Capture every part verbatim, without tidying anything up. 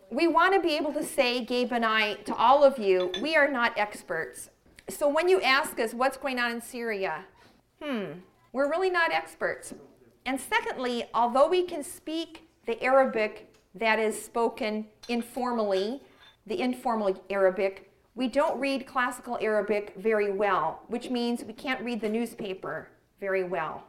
we want to be able to say, Gabe and I, to all of you, we are not experts. So when you ask us what's going on in Syria, hmm, we're really not experts. And secondly, although we can speak the Arabic that is spoken informally, the informal Arabic, we don't read classical Arabic very well, which means we can't read the newspaper very well.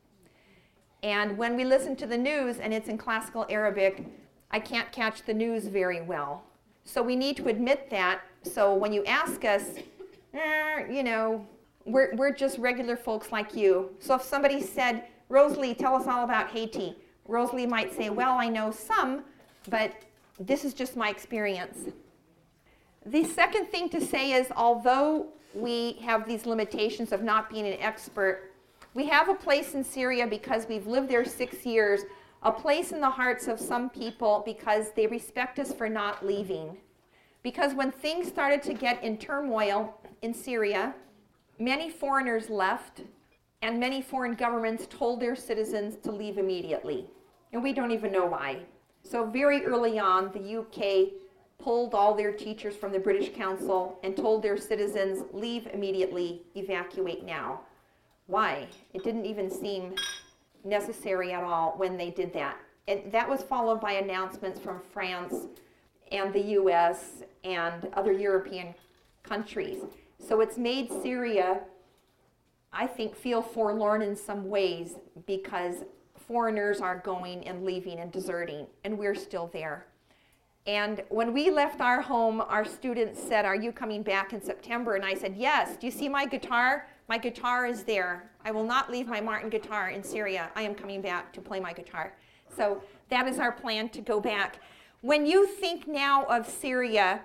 And when we listen to the news and it's in classical Arabic, I can't catch the news very well. So we need to admit that. So when you ask us, eh, you know, we're, we're just regular folks like you. So if somebody said, Rosalie, tell us all about Haiti, Rosalie might say, well, I know some, but this is just my experience. The second thing to say is, although we have these limitations of not being an expert, we have a place in Syria because we've lived there six years, a place in the hearts of some people because they respect us for not leaving. Because when things started to get in turmoil in Syria, many foreigners left, and many foreign governments told their citizens to leave immediately. And we don't even know why. So very early on, the U K pulled all their teachers from the British Council and told their citizens, leave immediately, evacuate now. Why? It didn't even seem necessary at all when they did that. And that was followed by announcements from France and the U S and other European countries. So it's made Syria, I think, feel forlorn in some ways because foreigners are going and leaving and deserting, and we're still there. And when we left our home, our students said, are you coming back in September? And I said, yes. Do you see my guitar? My guitar is there. I will not leave my Martin guitar in Syria. I am coming back to play my guitar. So that is our plan, to go back. When you think now of Syria,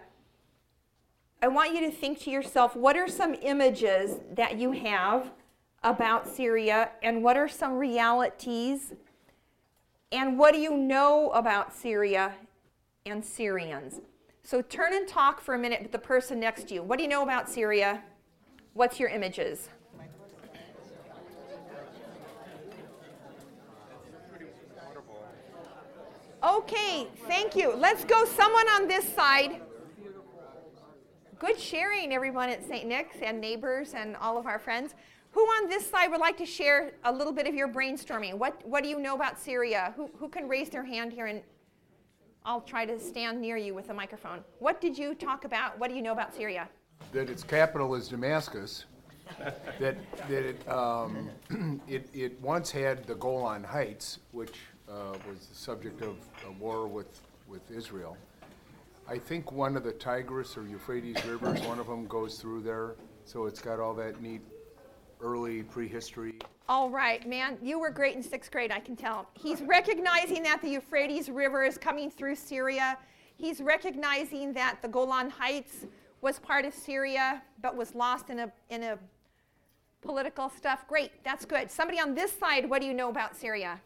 I want you to think to yourself, what are some images that you have about Syria, and what are some realities, and what do you know about Syria and Syrians? So turn and talk for a minute with the person next to you. What do you know about Syria? What's your images? Okay, thank you. Let's go someone on this side. Good sharing, everyone at Saint Nick's and neighbors and all of our friends. Who on this side would like to share a little bit of your brainstorming? What, what do you know about Syria? Who, who can raise their hand here, and I'll try to stand near you with a microphone. What did you talk about? What do you know about Syria? That its capital is Damascus, that, that it, um, it, it once had the Golan Heights, which uh, was the subject of a war with, with Israel. I think one of the Tigris or Euphrates rivers, one of them goes through there, so it's got all that neat early prehistory. All right, man, you were great in sixth grade, I can tell. He's recognizing that the Euphrates River is coming through Syria. He's recognizing that the Golan Heights was part of Syria, but was lost in a, in a political stuff. Great, that's good. Somebody on this side, what do you know about Syria?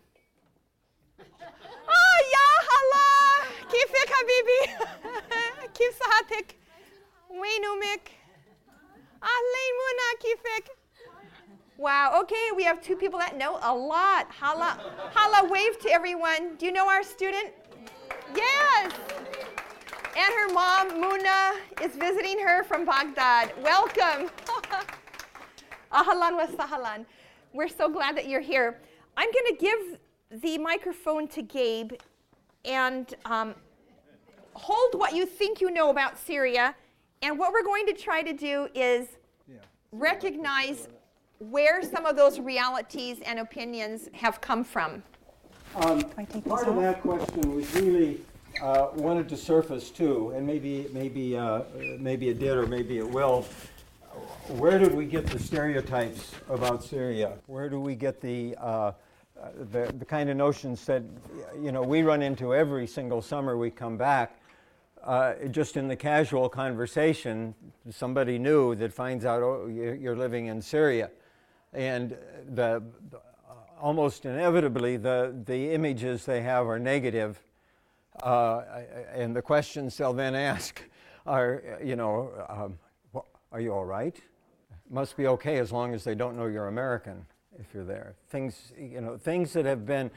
Oh, ya hala! Kifik habibi! Kif sahatik? Wainumik? Ahlein muna kifik? Wow, okay, we have two people that know a lot. Hala, hala, wave to everyone. Do you know our student? Yes! And her mom, Muna, is visiting her from Baghdad. Welcome. Ahlan wa sahlan. We're so glad that you're here. I'm going to give the microphone to Gabe and um, hold what you think you know about Syria. And what we're going to try to do is recognize where some of those realities and opinions have come from. Um, part of that question was really uh, wanted to surface too, and maybe maybe uh, maybe it did or maybe it will. Where did we get the stereotypes about Syria? Where do we get the uh, the, the kind of notions that you know we run into every single summer we come back? Uh, just in the casual conversation, somebody new that finds out, oh, you're living in Syria. And the, the, almost inevitably, the, the images they have are negative. Uh, and the questions they'll then ask are, you know, um, well, are you all right? Must be okay as long as they don't know you're American if you're there. Things, you know, things that have been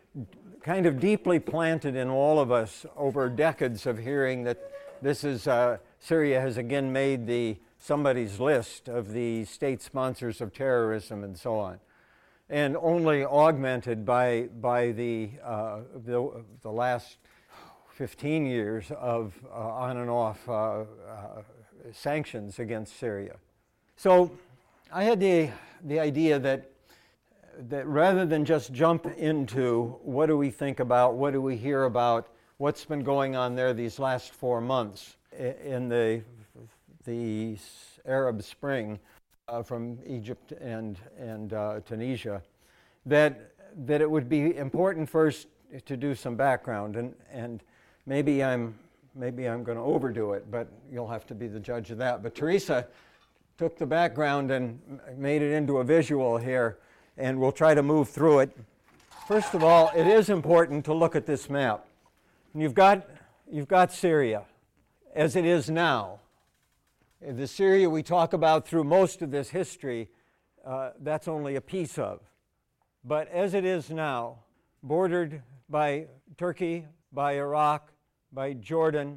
kind of deeply planted in all of us over decades of hearing that this is, uh, Syria has again made the somebody's list of the state sponsors of terrorism and so on, and only augmented by, by the, uh, the, the last fifteen years of uh, on and off uh, uh, sanctions against Syria. So I had the, the idea that, that rather than just jump into what do we think about, what do we hear about, what's been going on there these last four months in the, the Arab Spring uh, from Egypt and, and uh, Tunisia, that, that it would be important first to do some background. And, and maybe I'm, maybe I'm going to overdo it, but you'll have to be the judge of that. But Teresa took the background and made it into a visual here, and we'll try to move through it. First of all, it is important to look at this map. You've got, you've got Syria as it is now. The Syria we talk about through most of this history, uh, that's only a piece of. But as it is now, bordered by Turkey, by Iraq, by Jordan,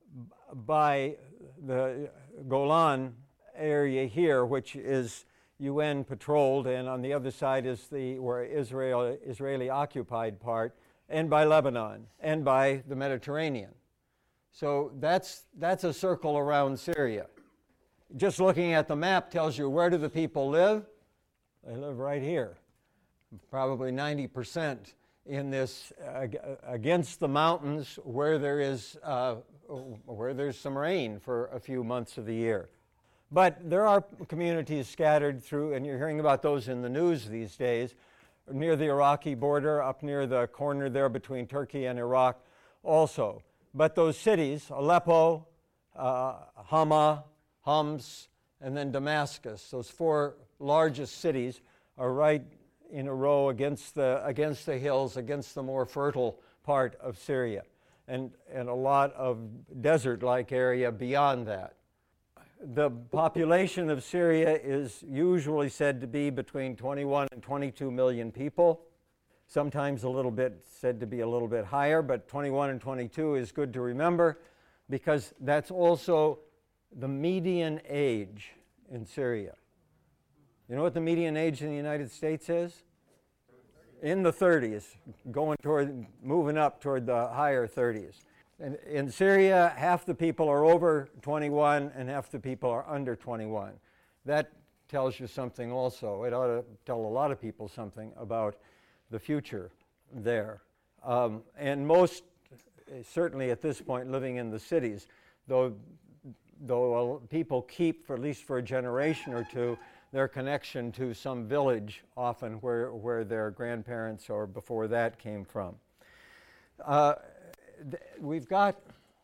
by the Golan area here, which is U N patrolled, and on the other side is the where Israel Israeli occupied part, and by Lebanon, and by the Mediterranean. So that's that's a circle around Syria. Just looking at the map tells you where do the people live? They live right here, probably ninety percent in this uh, against the mountains where there is uh, where there's some rain for a few months of the year. But there are communities scattered through, and you're hearing about those in the news these days, near the Iraqi border, up near the corner there between Turkey and Iraq also. But those cities, Aleppo, uh, Hama, Homs, and then Damascus, those four largest cities are right in a row against the, against the hills, against the more fertile part of Syria, and, and a lot of desert-like area beyond that. The population of Syria is usually said to be between twenty-one and twenty-two million people, sometimes a little bit said to be a little bit higher, but twenty-one and twenty-two is good to remember because that's also the median age in Syria. You know what the median age in the United States is? In the thirties, going toward, moving up toward the higher thirties. And in Syria, half the people are over twenty-one and half the people are under twenty-one. That tells you something also. It ought to tell a lot of people something about the future there. Um, and most, certainly at this point, living in the cities, though, though people keep, for at least for a generation or two, their connection to some village, often where, where their grandparents or before that came from. Uh, We've got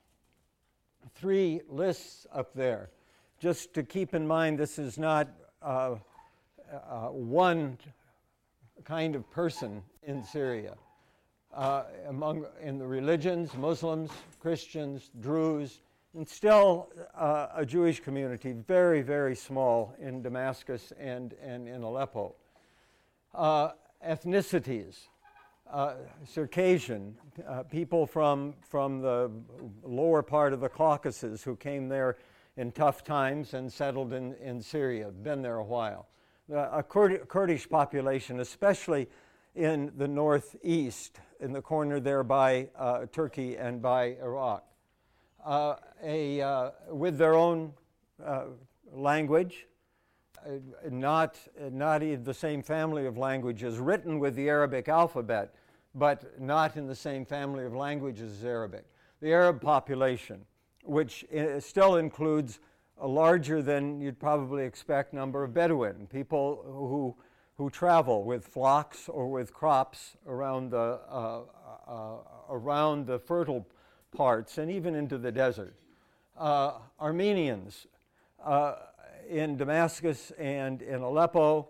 three lists up there. Just to keep in mind, this is not uh, uh, one kind of person in Syria. Uh, among in the religions, Muslims, Christians, Druze, and still uh, a Jewish community, very, very small in Damascus and, and in Aleppo. Uh, ethnicities. Uh, Circassian, uh, people from, from the lower part of the Caucasus who came there in tough times and settled in, in Syria, been there a while. Uh, a Kurd- Kurdish population, especially in the northeast, in the corner there by uh, Turkey and by Iraq. Uh, a, uh, with their own uh, language, uh, not, not in the same family of languages, written with the Arabic alphabet, but not in the same family of languages as Arabic. The Arab population, which uh, still includes a larger than you'd probably expect number of Bedouin, people who, who travel with flocks or with crops around the, uh, uh, around the fertile parts and even into the desert. Uh, Armenians uh, in Damascus and in Aleppo,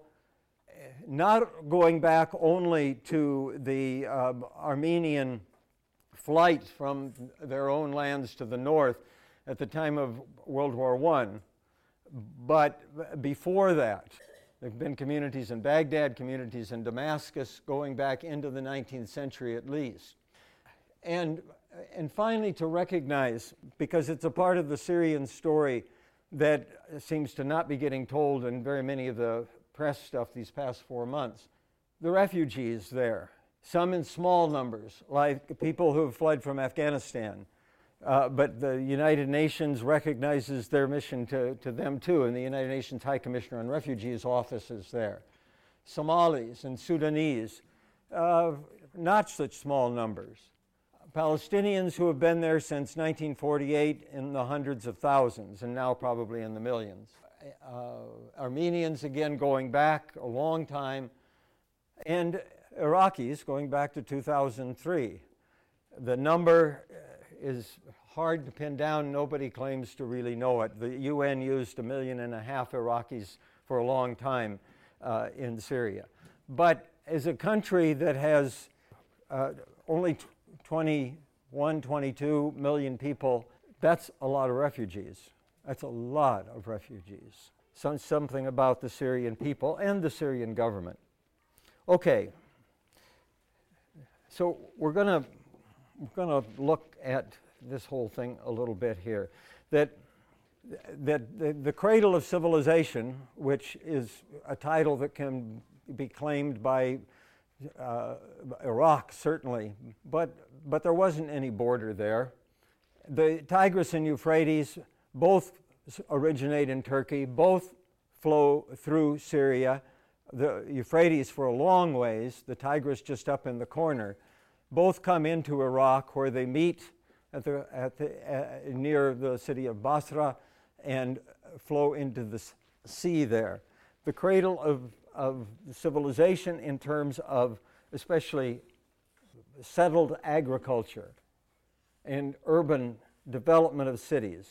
not going back only to the um, Armenian flight from their own lands to the north at the time of World War One, but before that, There have been communities in Baghdad, communities in Damascus, going back into the nineteenth century at least. And, and finally, to recognize, because it's a part of the Syrian story that seems to not be getting told in very many of the press stuff these past four months, the refugees there, some in small numbers, like people who have fled from Afghanistan. Uh, but the United Nations recognizes their mission to, to them too, and the United Nations High Commissioner on Refugees office is there. Somalis and Sudanese, uh, not such small numbers. Palestinians who have been there since nineteen forty-eight in the hundreds of thousands, and now probably in the millions. Uh, Armenians, again, going back a long time, and Iraqis going back to two thousand three. The number is hard to pin down. Nobody claims to really know it. The U N used a million and a half Iraqis for a long time uh, in Syria. But as a country that has uh, only twenty-one, twenty-two million people, that's a lot of refugees. That's a lot of refugees. Some, something about the Syrian people and the Syrian government. Okay, so we're going to we're going to look at this whole thing a little bit here. That that the, the cradle of civilization, which is a title that can be claimed by uh, Iraq certainly, but but there wasn't any border there. The Tigris and Euphrates both originate in Turkey, both flow through Syria. The Euphrates for a long ways, the Tigris just up in the corner. Both come into Iraq, where they meet at the, at the, uh, near the city of Basra and flow into the sea there. The cradle of, of civilization in terms of especially settled agriculture and urban development of cities.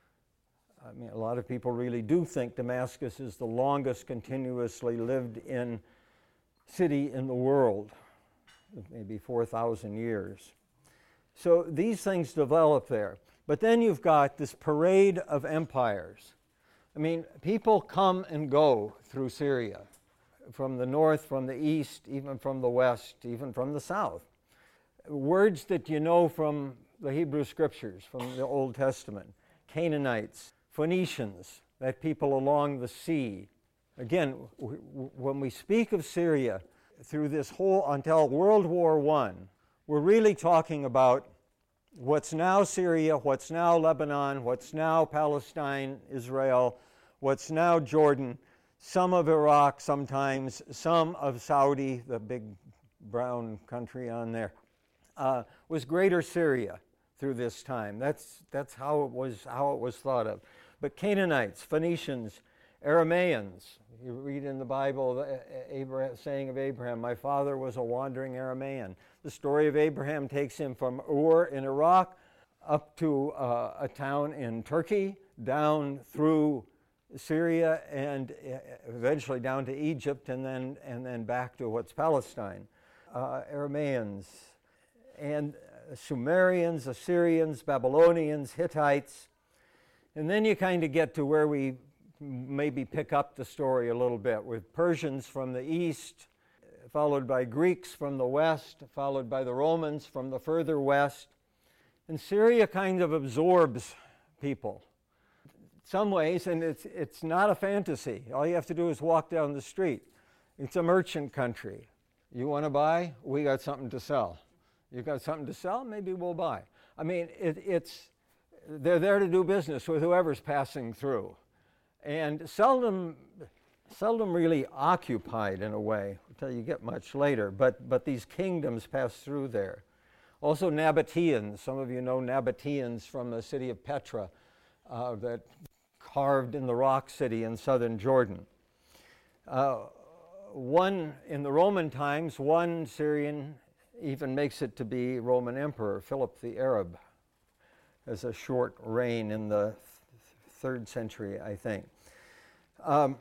I mean, a lot of people really do think Damascus is the longest continuously lived in city in the world, maybe four thousand years. So these things develop there. But then you've got this parade of empires. I mean, people come and go through Syria, from the north, from the east, even from the west, even from the south. Words that you know from the Hebrew Scriptures, from the Old Testament. Canaanites, Phoenicians, that people along the sea. Again, w- w- when we speak of Syria, through this whole, until World War One, we're really talking about what's now Syria, what's now Lebanon, what's now Palestine, Israel, what's now Jordan, some of Iraq sometimes, some of Saudi, the big brown country on there, uh, was Greater Syria through this time. That's, that's how it was, how it was thought of. But Canaanites, Phoenicians, Aramaeans, you read in the Bible the Abraham, saying of Abraham, my father was a wandering Aramaean. The story of Abraham takes him from Ur in Iraq up to uh, a town in Turkey, down through Syria, and eventually down to Egypt, and then, and then back to what's Palestine. Uh, Aramaeans, and Sumerians, Assyrians, Babylonians, Hittites. And then you kind of get to where we maybe pick up the story a little bit, with Persians from the east, followed by Greeks from the west, followed by the Romans from the further west. And Syria kind of absorbs people in some ways, and it's, it's not a fantasy. All you have to do is walk down the street. It's a merchant country. You want to buy? We got something to sell. You got something to sell? Maybe we'll buy. I mean, it, it's they're there to do business with whoever's passing through. And seldom, seldom really occupied in a way, until you get much later, but, but these kingdoms pass through there. Also Nabateans, some of you know Nabateans from the city of Petra, uh, that carved in the rock city in southern Jordan. Uh, one, in the Roman times, one Syrian even makes it to be Roman emperor, Philip the Arab, as a short reign in the third century, I think. Um,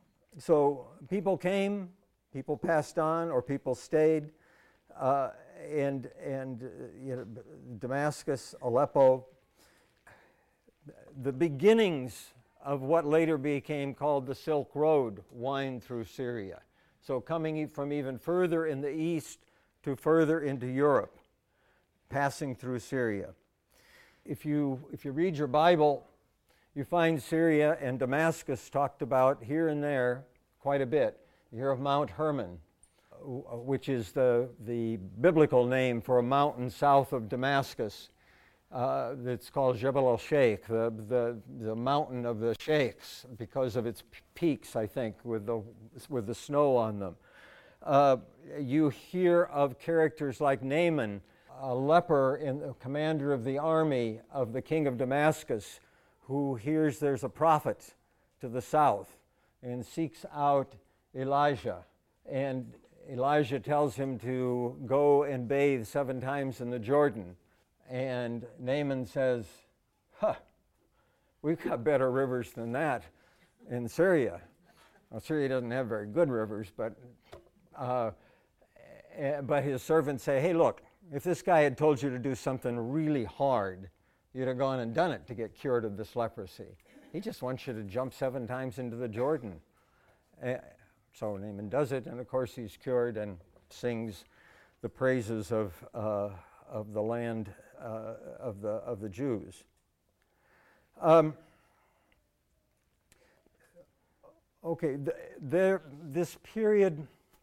so people came, people passed on, or people stayed, uh, and and uh, you know, Damascus, Aleppo. The beginnings of what later became called the Silk Road wind through Syria. So coming from even further in the east to further into Europe, passing through Syria. If you, if you read your Bible, you find Syria and Damascus talked about here and there quite a bit. You hear of Mount Hermon, which is the, the biblical name for a mountain south of Damascus. Uh, that's called Jebel el-Sheikh, the, the, the mountain of the sheikhs, because of its p- peaks, I think, with the, with the snow on them. Uh, you hear of characters like Naaman, a leper and the commander of the army of the king of Damascus, who hears there's a prophet to the south and seeks out Elijah. And Elijah tells him to go and bathe seven times in the Jordan. And Naaman says, huh, we've got better rivers than that in Syria. Well, Syria doesn't have very good rivers, but, uh, but his servants say, hey, look, if this guy had told you to do something really hard, you'd have gone and done it to get cured of this leprosy. He just wants you to jump seven times into the Jordan. Uh, so Naaman does it, and of course he's cured and sings the praises of, uh, of the land uh, of, the, of the Jews. Um, okay, th- there, this period,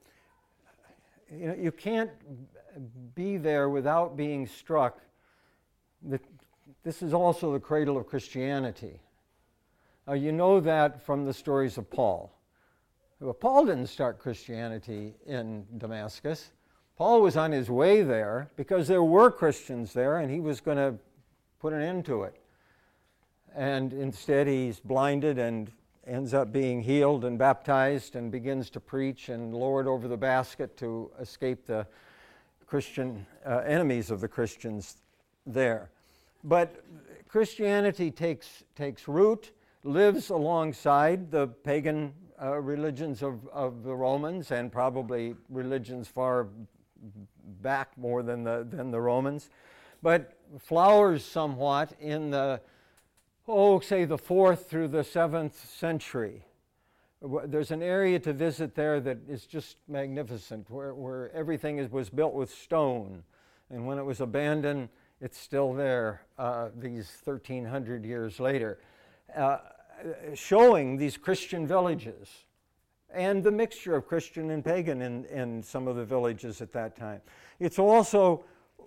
you know, you can't be there without being struck that this is also the cradle of Christianity. Uh, you know that from the stories of Paul. Well, Paul didn't start Christianity in Damascus. Paul was on his way there because there were Christians there and he was going to put an end to it. And instead he's blinded and ends up being healed and baptized and begins to preach and lowered over the basket to escape the Christian uh, enemies of the Christians there. But Christianity takes, takes root, lives alongside the pagan uh, religions of, of the Romans and probably religions far back more than the, than the Romans, but flowers somewhat in the, oh, say the fourth through the seventh century. There's an area to visit there that is just magnificent, where, where everything is, was built with stone. And when it was abandoned, it's still there uh, these thirteen hundred years later, uh, showing these Christian villages and the mixture of Christian and pagan in, in some of the villages at that time. It's also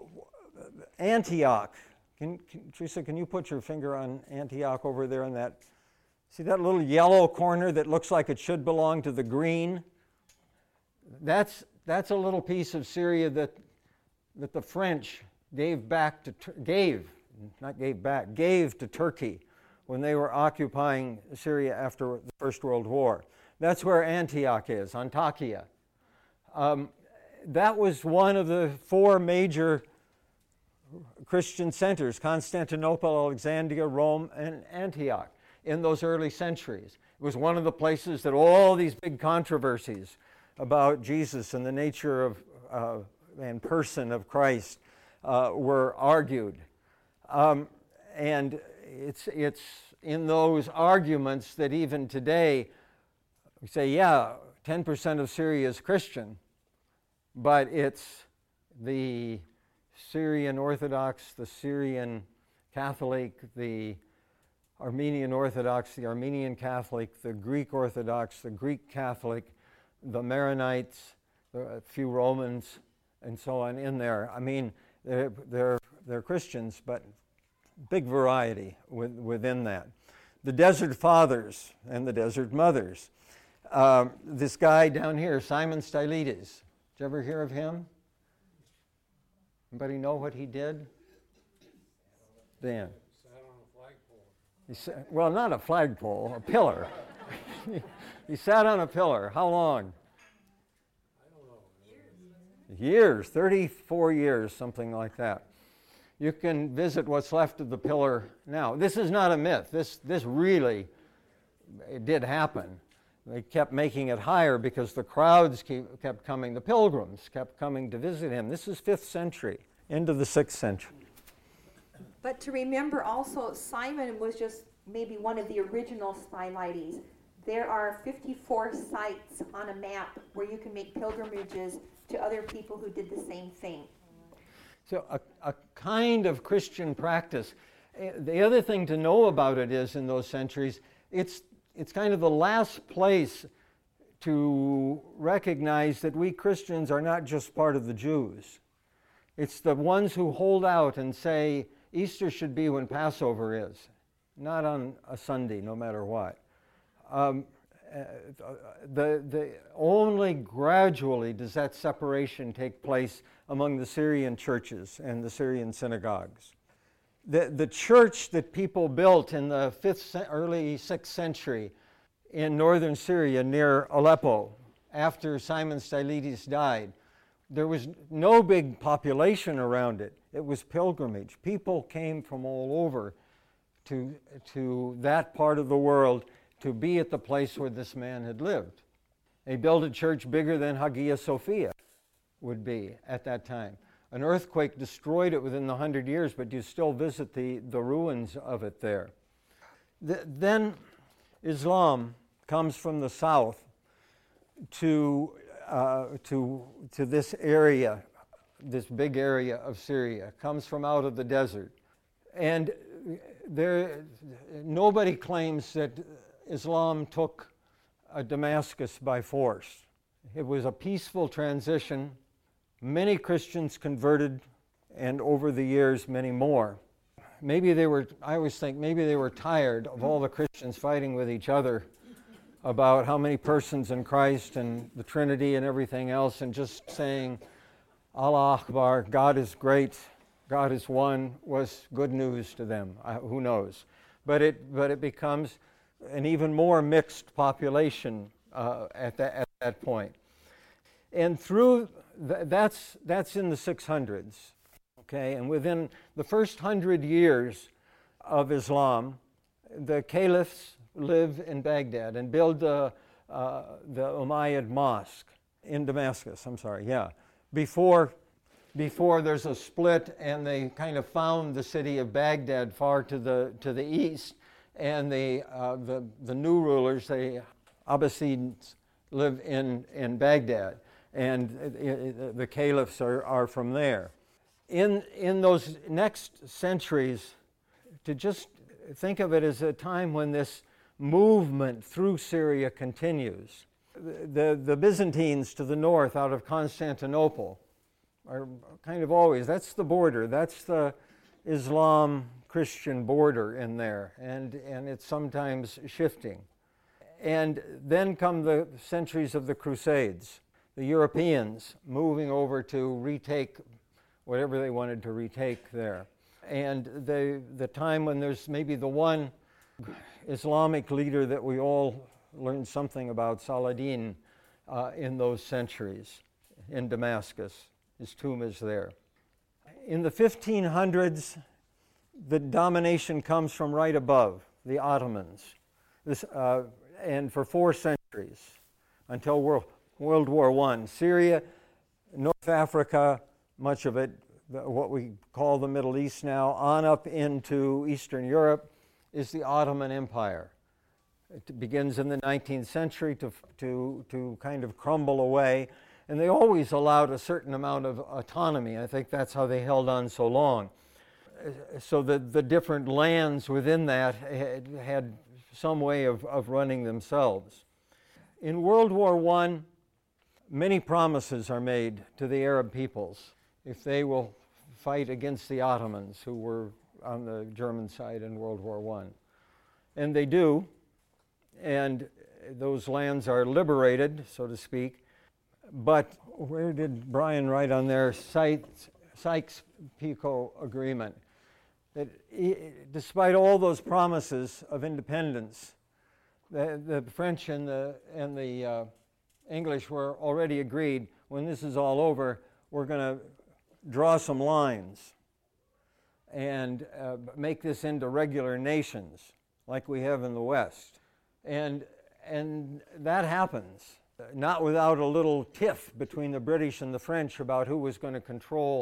Antioch. Can, can, Teresa, can you put your finger on Antioch over there in that? See that little yellow corner that looks like it should belong to the green? That's, that's a little piece of Syria that, that the French gave back to, gave, not gave back, gave to Turkey when they were occupying Syria after the First World War. That's where Antioch is, Antakya. Um, that was one of the four major Christian centers, Constantinople, Alexandria, Rome, and Antioch, in those early centuries. It was one of the places that all these big controversies about Jesus and the nature of uh, and person of Christ uh, were argued. Um, and it's, it's in those arguments that even today we say, yeah, ten percent of Syria is Christian, but it's the Syrian Orthodox, the Syrian Catholic, the Armenian Orthodox, the Armenian Catholic, the Greek Orthodox, the Greek Catholic, the Maronites, a few Romans, and so on in there. I mean, they're, they're, they're Christians, but big variety with, within that. The Desert Fathers and the Desert Mothers. Um, this guy down here, Simon Stylites, did you ever hear of him? Anybody know what he did? Dan. Sat on a flagpole. He sat, well, not a flagpole, a pillar. He sat on a pillar. How long? I don't know. Years, thirty-four years, something like that. You can visit what's left of the pillar now. This is not a myth. This, this really it did happen. They kept making it higher because the crowds keep, kept coming. The pilgrims kept coming to visit him. This is fifth century, into the sixth century. But to remember also, Simon was just maybe one of the original spylighties, there are fifty-four sites on a map where you can make pilgrimages to other people who did the same thing. So a, a kind of Christian practice. Uh, The other thing to know about it is, in those centuries, it's, it's kind of the last place to recognize that we Christians are not just part of the Jews. It's the ones who hold out and say Easter should be when Passover is, not on a Sunday, no matter what. Um, uh, the, the, only gradually does that separation take place among the Syrian churches and the Syrian synagogues. The, the church that people built in the fifth, early sixth century in northern Syria near Aleppo, after Simon Stylites died, there was no big population around it. It was pilgrimage. People came from all over to, to that part of the world to be at the place where this man had lived. They built a church bigger than Hagia Sophia would be at that time. An earthquake destroyed it within the hundred years, but you still visit the, the ruins of it there. The, then Islam comes from the south to, uh, to, to this area, this big area of Syria, comes from out of the desert. And there, nobody claims that Islam took uh, Damascus by force. It was a peaceful transition. Many Christians converted, and over the years, many more. Maybe they were, I always think, maybe they were tired of all the Christians fighting with each other about how many persons in Christ and the Trinity and everything else, and just saying, Allah Akbar, God is great, God is one, was good news to them. Uh, who knows? But it, but it becomes an even more mixed population uh, at, that, at that point. And through, th- that's, that's in the six hundreds, okay? And within the first hundred years of Islam, the caliphs live in Baghdad and build the, uh, the Umayyad Mosque in Damascus, I'm sorry, yeah. Before, before there's a split and they kind of found the city of Baghdad far to the, to the east, and the, uh, the, the new rulers, the Abbasids, live in, in Baghdad, and uh, the caliphs are, are from there. In, in those next centuries, to just think of it as a time when this movement through Syria continues. The, the, the Byzantines to the north out of Constantinople are kind of always, that's the border, that's the Islam Christian border in there, and, and it's sometimes shifting. And then come the centuries of the Crusades, the Europeans moving over to retake whatever they wanted to retake there. And the, the time when there's maybe the one Islamic leader that we all learned something about, Saladin, uh, in those centuries in Damascus. His tomb is there. In the fifteen hundreds, the domination comes from right above, the Ottomans. This, uh, and for four centuries, until World, World War One. Syria, North Africa, much of it, what we call the Middle East now, on up into Eastern Europe, is the Ottoman Empire. It begins in the nineteenth century to, to, to kind of crumble away, and they always allowed a certain amount of autonomy. I think that's how they held on so long. So the, the different lands within that had, had some way of, of running themselves. In World War One, many promises are made to the Arab peoples if they will fight against the Ottomans, who were on the German side in World War One. And they do, and those lands are liberated, so to speak. But where did Brian write on there? Sykes-Picot Agreement. That he, despite all those promises of independence, the, the French and the, and the uh, English were already agreed, when this is all over, we're going to draw some lines and uh, make this into regular nations like we have in the West. And, and that happens, not without a little tiff between the British and the French about who was going to control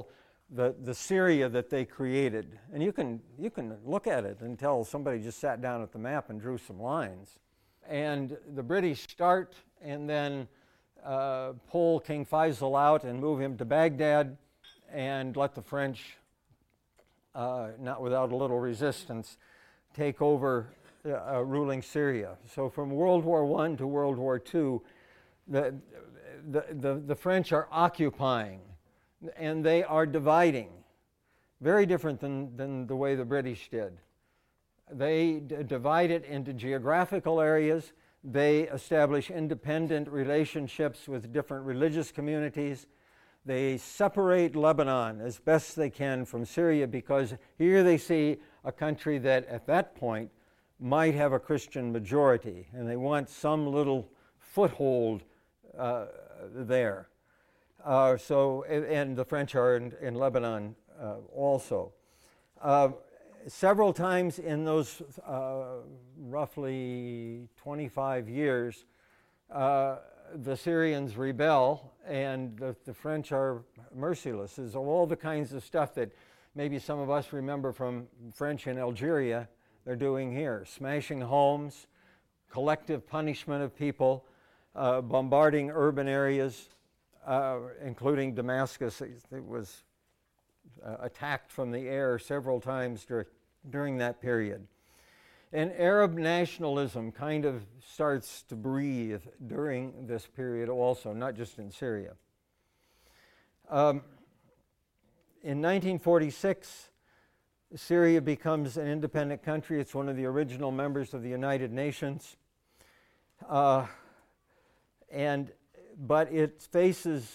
the, the Syria that they created. And you can, you can look at it and tell somebody just sat down at the map and drew some lines. And the British start and then uh, pull King Faisal out and move him to Baghdad and let the French, uh, not without a little resistance, take over uh, ruling Syria. So from World War One to World War Two, the, the, the, the French are occupying and they are dividing. Very different than, than the way the British did. They d- divide it into geographical areas. They establish independent relationships with different religious communities. They separate Lebanon as best they can from Syria because here they see a country that at that point might have a Christian majority, and they want some little foothold uh, there. Uh, so, and the French are in, in Lebanon uh, also. Uh, several times in those uh, roughly twenty-five years, uh, the Syrians rebel, and the, the French are merciless. There's all the kinds of stuff that maybe some of us remember from French in Algeria they're doing here. Smashing homes, collective punishment of people, uh, bombarding urban areas, uh, including Damascus. It was uh, attacked from the air several times dur- during that period. And Arab nationalism kind of starts to breathe during this period also, not just in Syria. Um, in nineteen forty-six, Syria becomes an independent country. It's one of the original members of the United Nations. Uh, and, but it faces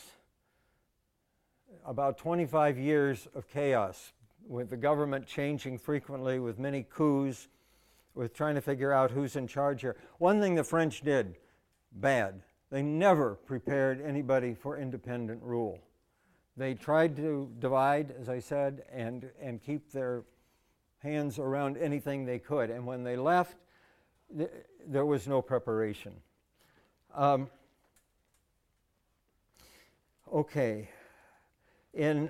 about twenty-five years of chaos, with the government changing frequently, with many coups, with trying to figure out who's in charge here. One thing the French did bad, they never prepared anybody for independent rule. They tried to divide, as I said, and, and keep their hands around anything they could. And when they left, th- there was no preparation. Um, okay. In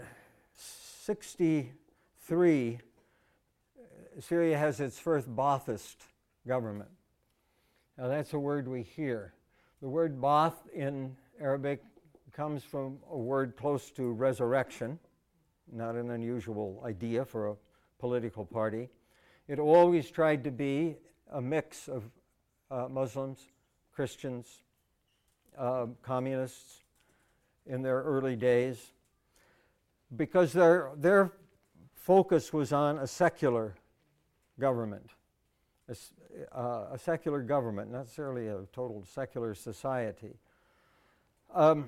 sixty-three, Syria has its first Ba'athist government. Now that's a word we hear. The word Ba'ath in Arabic comes from a word close to resurrection, not an unusual idea for a political party. It always tried to be a mix of uh, Muslims, Christians, uh, communists in their early days, because their, their focus was on a secular government, a, uh, a secular government, not necessarily a total secular society. Um,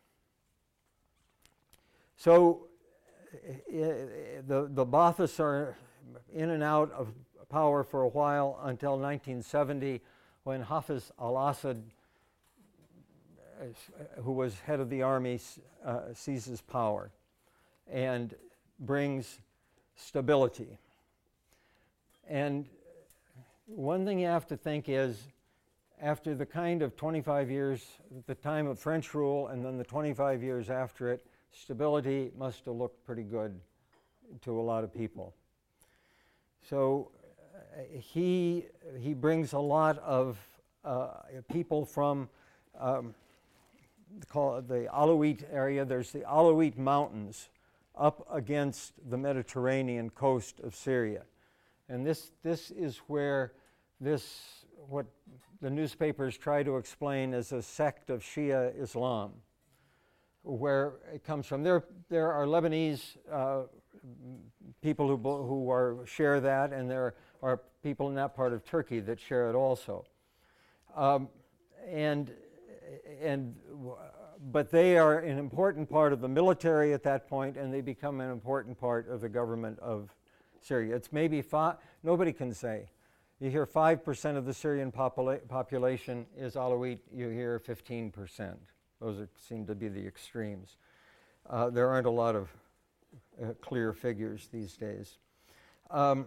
so uh, the, the Ba'athists are in and out of power for a while until nineteen seventy, when Hafiz al-Assad, uh, who was head of the army, uh, seizes power and brings stability. And one thing you have to think is, after the kind of twenty-five years, the time of French rule, and then the twenty-five years after it, stability must have looked pretty good to a lot of people. So uh, he, he brings a lot of uh, people from um, call it the Alawite area. There's the Alawite Mountains up against the Mediterranean coast of Syria. And this, this is where this, what the newspapers try to explain as a sect of Shia Islam, where it comes from. There, there are Lebanese uh, people who, who are, share that, and there are people in that part of Turkey that share it also. Um, and, and, but they are an important part of the military at that point, and they become an important part of the government of Syria. It's maybe five, nobody can say. You hear five percent of the Syrian popula- population is Alawite, you hear fifteen percent. Those are, seem to be the extremes. Uh, there aren't a lot of uh, clear figures these days. Um,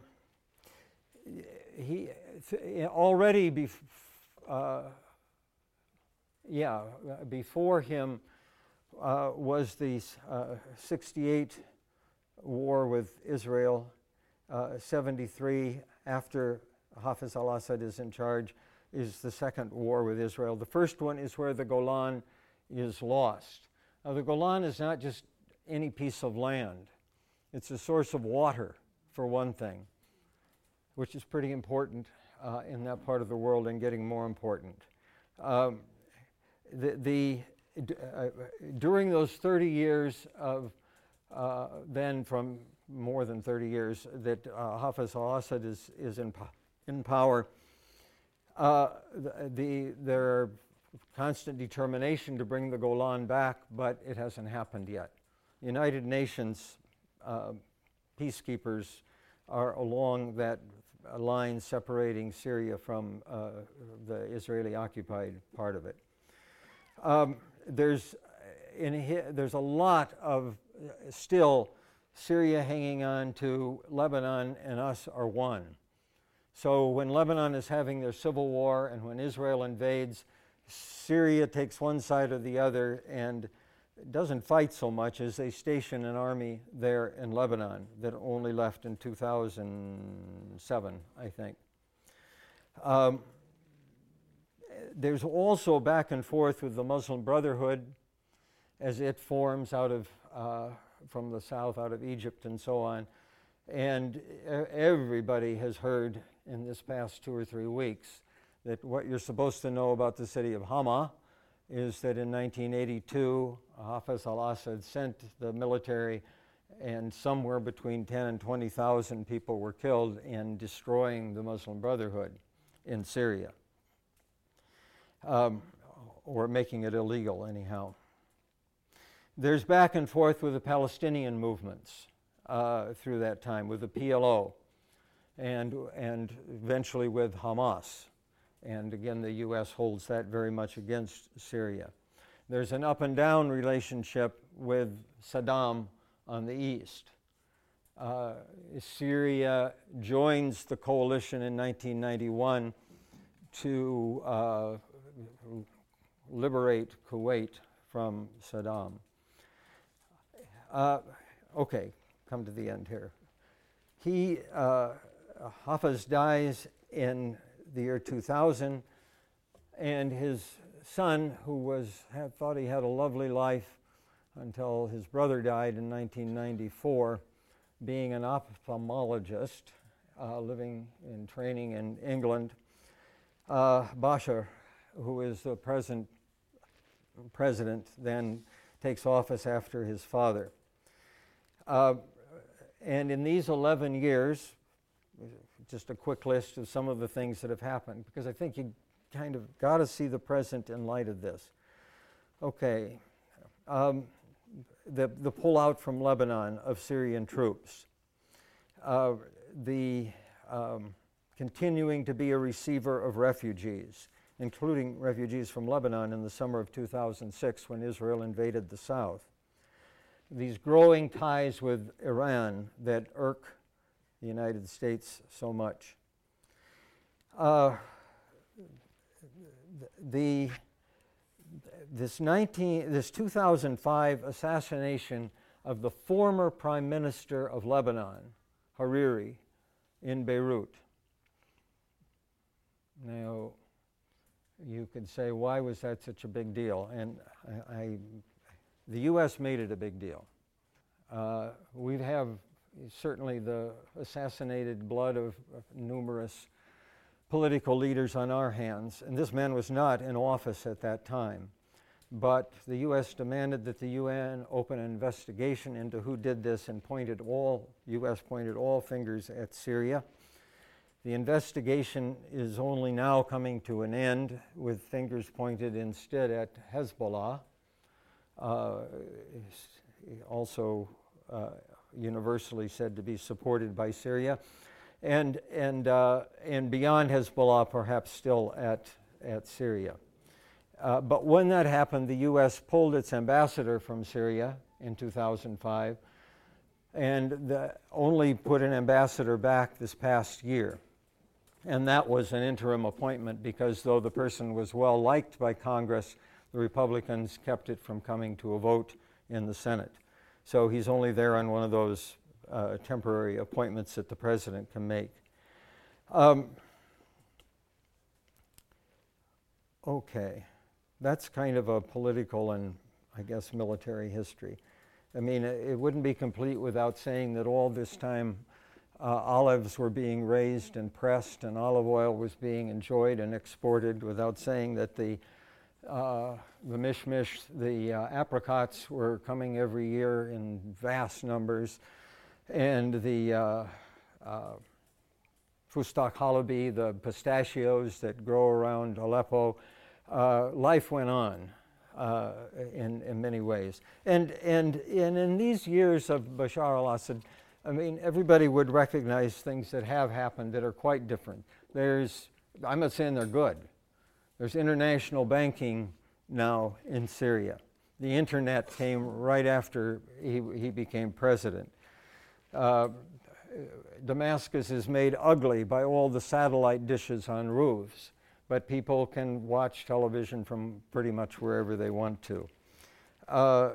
he th- already, bef- uh, yeah, before him uh, was the uh, sixty-eight war with Israel. Uh, seventy-three, after Hafez al-Assad is in charge, is the second war with Israel. The first one is where the Golan is lost. Now, the Golan is not just any piece of land. It's a source of water, for one thing, which is pretty important uh, in that part of the world and getting more important. Um, the, the, uh, during those thirty years of, uh, then from more than thirty years that uh, Hafez al-Assad is, is in, po- in power, uh, the, the, their constant determination to bring the Golan back, but it hasn't happened yet. United Nations uh, peacekeepers are along that line separating Syria from uh, the Israeli-occupied part of it. Um, there's, in, there's a lot of uh, still Syria hanging on to Lebanon, and us are one. So when Lebanon is having their civil war and when Israel invades, Syria takes one side or the other and doesn't fight so much as they station an army there in Lebanon that only left in two thousand seven, I think. Um, there's also back and forth with the Muslim Brotherhood as it forms out of, uh, from the south, out of Egypt and so on. And everybody has heard in this past two or three weeks that what you're supposed to know about the city of Hama is that in nineteen eighty-two, Hafez al-Assad sent the military, and somewhere between ten and twenty thousand people were killed in destroying the Muslim Brotherhood in Syria, um, or making it illegal anyhow. There's back and forth with the Palestinian movements uh, through that time, with the P L O, and, and eventually with Hamas. And again, the U S holds that very much against Syria. There's an up and down relationship with Saddam on the east. Uh, Syria joins the coalition in nineteen ninety-one to uh, liberate Kuwait from Saddam. Uh, okay, come to the end here. He, uh, Hafez dies in the year two thousand, and his son, who was had, thought he had a lovely life until his brother died in nineteen ninety-four, being an ophthalmologist, uh, living in training in England. Uh, Bashar, who is the present president, then takes office after his father. Uh, and in these eleven years, just a quick list of some of the things that have happened, because I think you kind of got to see the present in light of this. Okay, um, the, the pullout from Lebanon of Syrian troops, uh, the um, continuing to be a receiver of refugees, including refugees from Lebanon in the summer of two thousand six when Israel invaded the south. These growing ties with Iran that irk the United States so much. Uh, the, this, nineteen, this two thousand five assassination of the former Prime Minister of Lebanon, Hariri, in Beirut. Now, you could say, why was that such a big deal? And I, I, the U S made it a big deal. Uh, we have certainly the assassinated blood of, of numerous political leaders on our hands, and this man was not in office at that time. But the U S demanded that the U N open an investigation into who did this and pointed all, U S pointed all fingers at Syria. The investigation is only now coming to an end, with fingers pointed instead at Hezbollah, uh, also uh, universally said to be supported by Syria, and, and, uh, and beyond Hezbollah, perhaps still at, at Syria. Uh, but when that happened, the U S pulled its ambassador from Syria in two thousand five, and the, only put an ambassador back this past year. And that was an interim appointment because though the person was well liked by Congress, the Republicans kept it from coming to a vote in the Senate. So he's only there on one of those uh, temporary appointments that the president can make. Um, okay, that's kind of a political and, I guess, military history. I mean, it, it wouldn't be complete without saying that all this time uh, olives were being raised and pressed and olive oil was being enjoyed and exported, without saying that the uh, the mishmish, the uh, apricots were coming every year in vast numbers, and the uh, uh, Fustak Halabi, the pistachios that grow around Aleppo, uh, life went on uh, in, in many ways. And, and, and in these years of Bashar al-Assad, I mean, everybody would recognize things that have happened that are quite different. There's, I'm not saying they're good. There's international banking now in Syria. The internet came right after he, he became president. Uh, Damascus is made ugly by all the satellite dishes on roofs, but people can watch television from pretty much wherever they want to. Uh,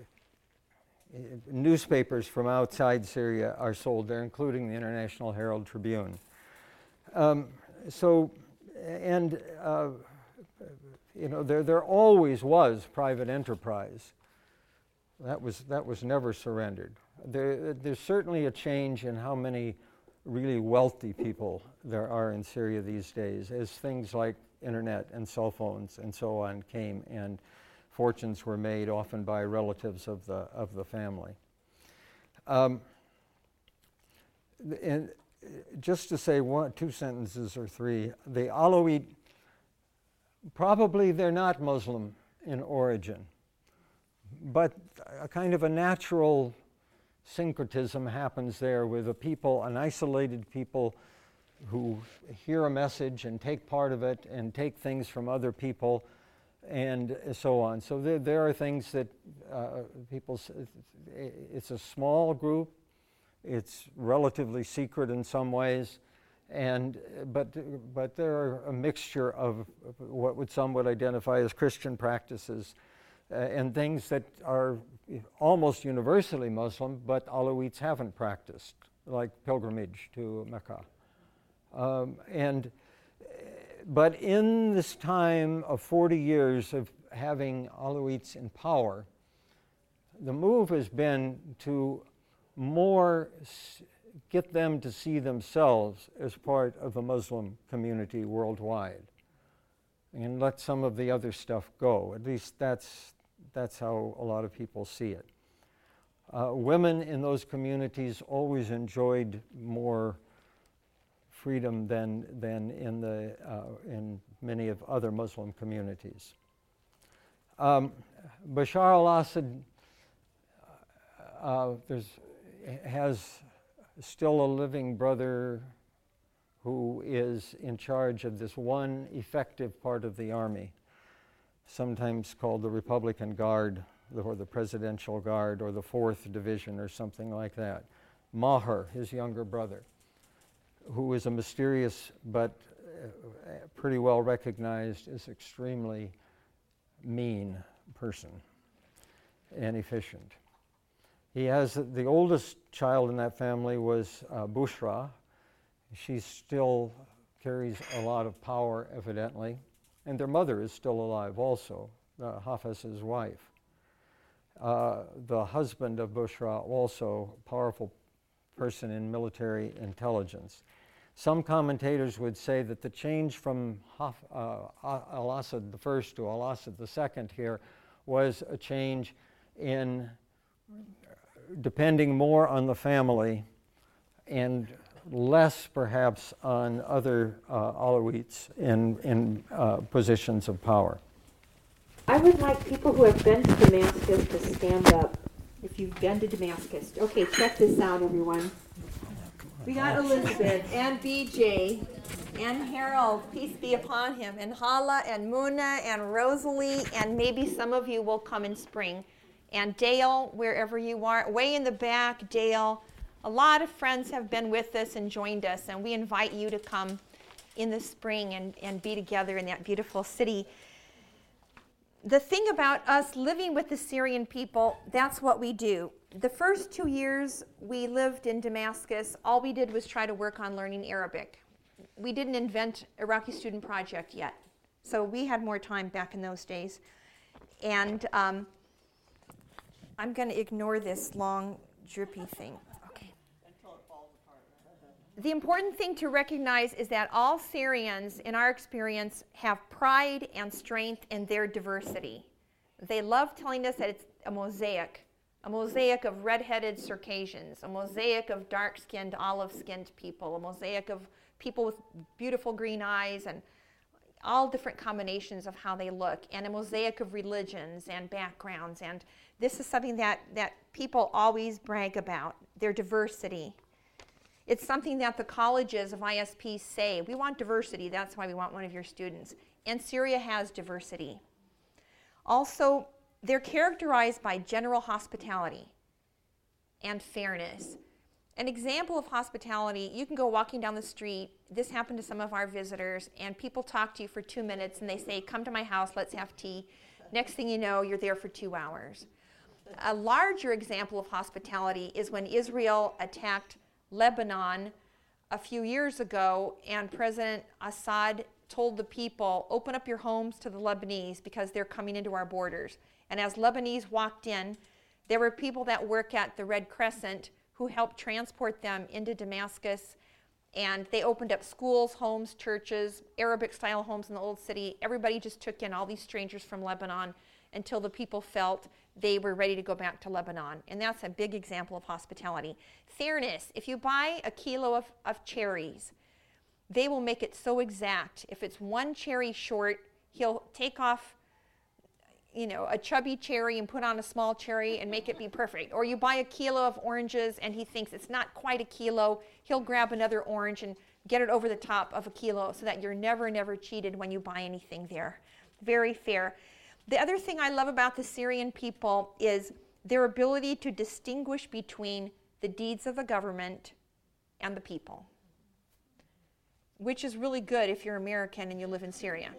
newspapers from outside Syria are sold there, including the International Herald Tribune. Um, so, and uh, you know, there there always was private enterprise. That was that was never surrendered. There, there's certainly a change in how many really wealthy people there are in Syria these days, as things like internet and cell phones and so on came, and fortunes were made often by relatives of the of the family. Um, and just to say one, two sentences or three, the Alawite, probably they're not Muslim in origin, but a kind of a natural syncretism happens there with a people, an isolated people who hear a message and take part of it and take things from other people and so on. So there, there are things that uh, people, it's a small group, it's relatively secret in some ways, and but but there are a mixture of what would some would identify as Christian practices uh, and things that are almost universally Muslim, but Alawites haven't practiced, like pilgrimage to Mecca. Um, and but in this time of forty years of having Alawites in power, the move has been to more s- get them to see themselves as part of the Muslim community worldwide, and let some of the other stuff go. At least that's that's how a lot of people see it. Uh, women in those communities always enjoyed more freedom than than in the uh, in many of other Muslim communities. Um, Bashar al-Assad uh, there's has still a living brother who is in charge of this one effective part of the army, sometimes called the Republican Guard, or the Presidential Guard, or the Fourth Division, or something like that. Maher, his younger brother, who is a mysterious but uh, pretty well recognized as extremely mean person and efficient. He has, the oldest child in that family was uh, Bushra. She still carries a lot of power, evidently, and their mother is still alive also, uh, Hafez's wife. Uh, the husband of Bushra, also a powerful person in military intelligence. Some commentators would say that the change from Haf- uh, al-Assad the first to al-Assad the second here was a change in depending more on the family and less perhaps on other uh, Alawites in, in uh, positions of power. I would like people who have been to Damascus to stand up if you've been to Damascus. Okay, check this out, everyone. We got Elizabeth and B J and Harold, peace be upon him, and Hala and Muna and Rosalie, and maybe some of you will come in spring. And Dale, wherever you are, way in the back, Dale. A lot of friends have been with us and joined us, and we invite you to come in the spring and, and be together in that beautiful city. the thing about us living with the Syrian people, that's what we do. The first two years we lived in Damascus, all we did was try to work on learning Arabic. We didn't invent Iraqi Student Project yet, so we had more time back in those days. And um, I'm going to ignore this long, drippy thing. Okay. Until it falls apart. The important thing to recognize is that all Syrians, in our experience, have pride and strength in their diversity. They love telling us that it's a mosaic, a mosaic of red-headed Circassians, a mosaic of dark-skinned, olive-skinned people, a mosaic of people with beautiful green eyes, and all different combinations of how they look, and a mosaic of religions and backgrounds. And this is something that, that people always brag about, their diversity. It's something that the colleges of I S P say, we want diversity, that's why we want one of your students. And Syria has diversity. Also, they're characterized by general hospitality and fairness. An example of hospitality, you can go walking down the street, this happened to some of our visitors, and people talk to you for two minutes and they say, come to my house, let's have tea. Next thing you know, you're there for two hours. A larger example of hospitality is when Israel attacked Lebanon a few years ago, and President Assad told the people, open up your homes to the Lebanese because they're coming into our borders. And as Lebanese walked in, there were people that work at the Red Crescent who helped transport them into Damascus, and they opened up schools, homes, churches, Arabic-style homes in the old city. Everybody just took in all these strangers from Lebanon until the people felt they were ready to go back to Lebanon. And that's a big example of hospitality. Fairness. If you buy a kilo of, of cherries, they will make it so exact. If it's one cherry short, he'll take off, you know, a chubby cherry and put on a small cherry and make it be perfect. Or you buy a kilo of oranges and he thinks it's not quite a kilo, he'll grab another orange and get it over the top of a kilo so that you're never, never cheated when you buy anything there. Very fair. The other thing I love about the Syrian people is their ability to distinguish between the deeds of the government and the people, which is really good if you're American and you live in Syria.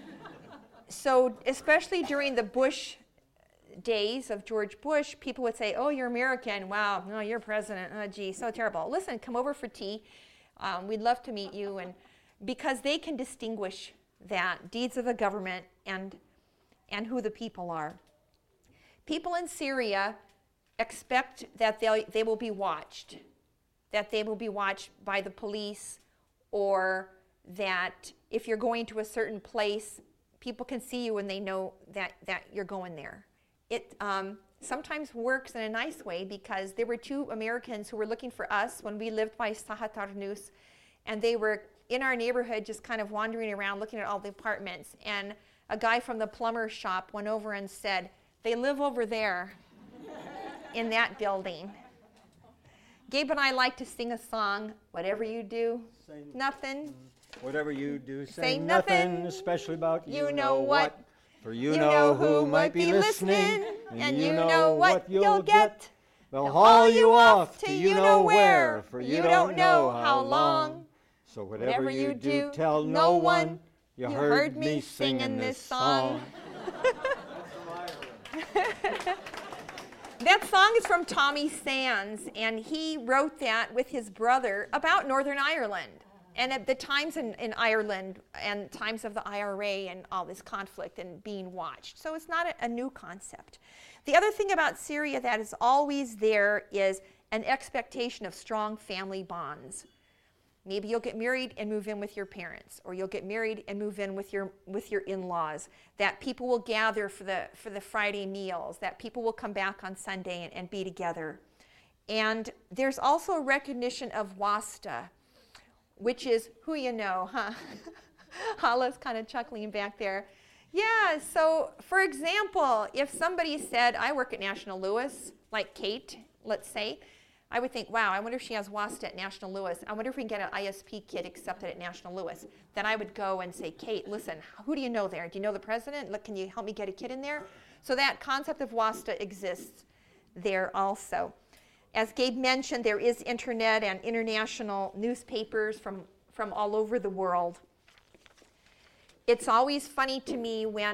So especially during the Bush days of George Bush, people would say, oh, you're American. Wow, no, you're president. Oh, gee, so terrible. Listen, come over for tea. Um, we'd love to meet you. And because they can distinguish that, deeds of the government and, and who the people are. People in Syria expect that they they will be watched, that they will be watched by the police, or that if you're going to a certain place, people can see you and they know that, that you're going there. It um, sometimes works in a nice way, because there were two Americans who were looking for us when we lived by Sahat Arnous, and they were in our neighborhood just kind of wandering around looking at all the apartments, and a guy from the plumber shop went over and said, they live over there in that building. Gabe and I like to sing a song, whatever you do, say nothing. Whatever you do, say, say nothing, nothing, especially about you, you know what. For you, You know, know who might be listening, and you know what you'll get. They'll They'll haul you off to you know where, for you don't know how long. So whatever you do, tell no one you heard me singing this song. That song is from Tommy Sands, and he wrote that with his brother about Northern Ireland and at the times in, in Ireland and times of the I R A and all this conflict and being watched. So it's not a, a new concept. The other thing about Syria that is always there is an expectation of strong family bonds. Maybe you'll get married and move in with your parents, or you'll get married and move in with your with your in-laws, that people will gather for the for the Friday meals, that people will come back on Sunday and, and be together. And there's also a recognition of wasta, which is who you know, huh? Hala's kind of chuckling back there. Yeah, so for example, if somebody said, I work at National Louis, like Kate, let's say, I would think, wow, I wonder if she has WASTA at National Louis. I wonder if we can get an I S P kid accepted at National Louis. Then I would go and say, Kate, listen, who do you know there? Do you know the president? Look, can you help me get a kid in there? So that concept of WASTA exists there also. As Gabe mentioned, there is internet and international newspapers from, from all over the world. It's always funny to me when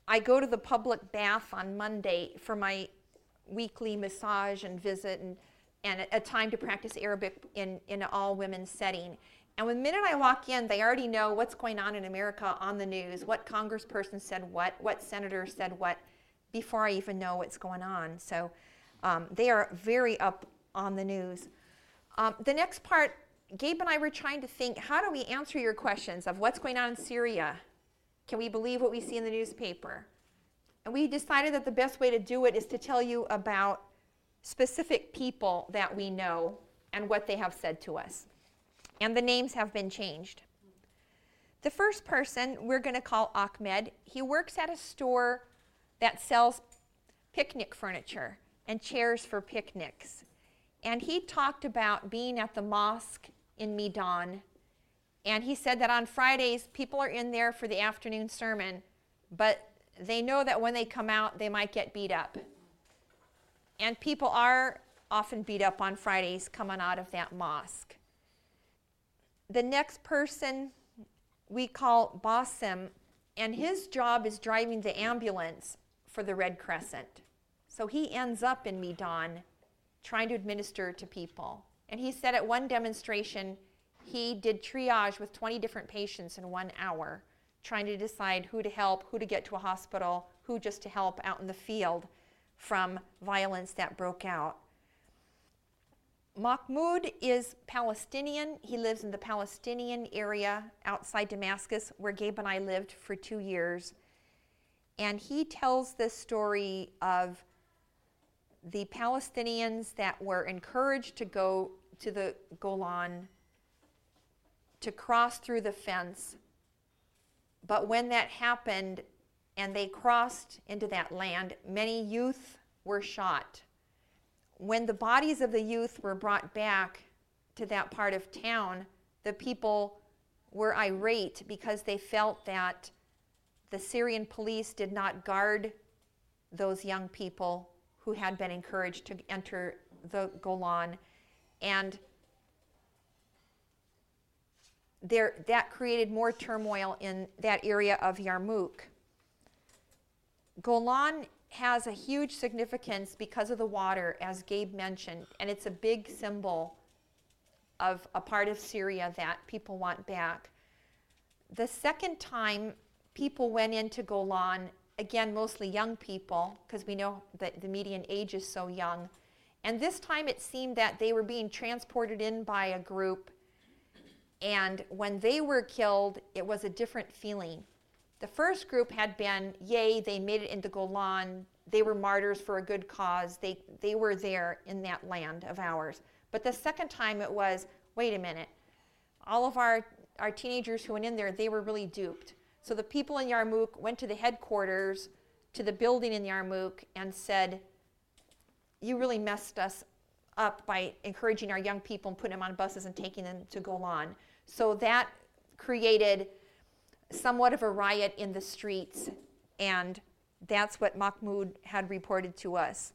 I go to the public bath on Monday for my weekly massage and visit and, and a, a time to practice Arabic in, in an all-women setting. And the minute I walk in, they already know what's going on in America on the news, what congressperson said what, what senator said what, before I even know what's going on. So um, they are very up on the news. Um, the next part, Gabe and I were trying to think, how do we answer your questions of what's going on in Syria? Can we believe what we see in the newspaper? And we decided that the best way to do it is to tell you about specific people that we know and what they have said to us. And the names have been changed. The first person we're going to call Ahmed. He works at a store that sells picnic furniture and chairs for picnics. And he talked about being at the mosque in Medan. And he said that on Fridays, people are in there for the afternoon sermon, but they know that when they come out, they might get beat up. And people are often beat up on Fridays coming out of that mosque. The next person we call Basim, and his job is driving the ambulance for the Red Crescent. So he ends up in Medan trying to administer to people. And he said at one demonstration, he did triage with twenty different patients in one hour, trying to decide who to help, who to get to a hospital, who just to help out in the field from violence that broke out. Mahmoud is Palestinian. He lives in the Palestinian area outside Damascus, where Gabe and I lived for two years. And he tells this story of the Palestinians that were encouraged to go to the Golan to cross through the fence. But when that happened and they crossed into that land, many youth were shot. When the bodies of the youth were brought back to that part of town, the people were irate because they felt that the Syrian police did not guard those young people who had been encouraged to enter the Golan. And there, that created more turmoil in that area of Yarmouk. Golan has a huge significance because of the water, as Gabe mentioned, and it's a big symbol of a part of Syria that people want back. The second time people went into Golan, again, mostly young people, because we know that the median age is so young, and this time it seemed that they were being transported in by a group, and when they were killed, it was a different feeling. The first group had been, yay, they made it into Golan, they were martyrs for a good cause, they, they were there in that land of ours. But the second time it was, wait a minute, all of our, our teenagers who went in there, they were really duped. So the people in Yarmouk went to the headquarters, to the building in Yarmouk, and said, you really messed us up by encouraging our young people and putting them on buses and taking them to Golan. So that created somewhat of a riot in the streets, and that's what Mahmoud had reported to us.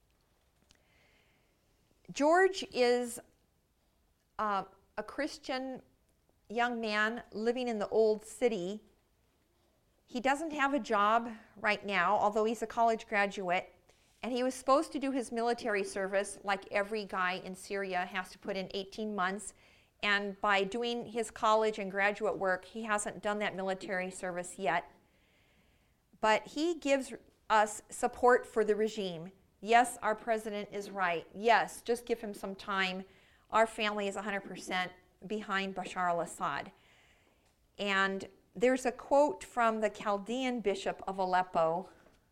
George is uh, a Christian young man living in the old city. He doesn't have a job right now, although he's a college graduate, and he was supposed to do his military service like every guy in Syria has to put in eighteen months. And by doing his college and graduate work, he hasn't done that military service yet. But he gives us support for the regime. Yes, our president is right. Yes, just give him some time. Our family is one hundred percent behind Bashar al-Assad. And there's a quote from the Chaldean bishop of Aleppo.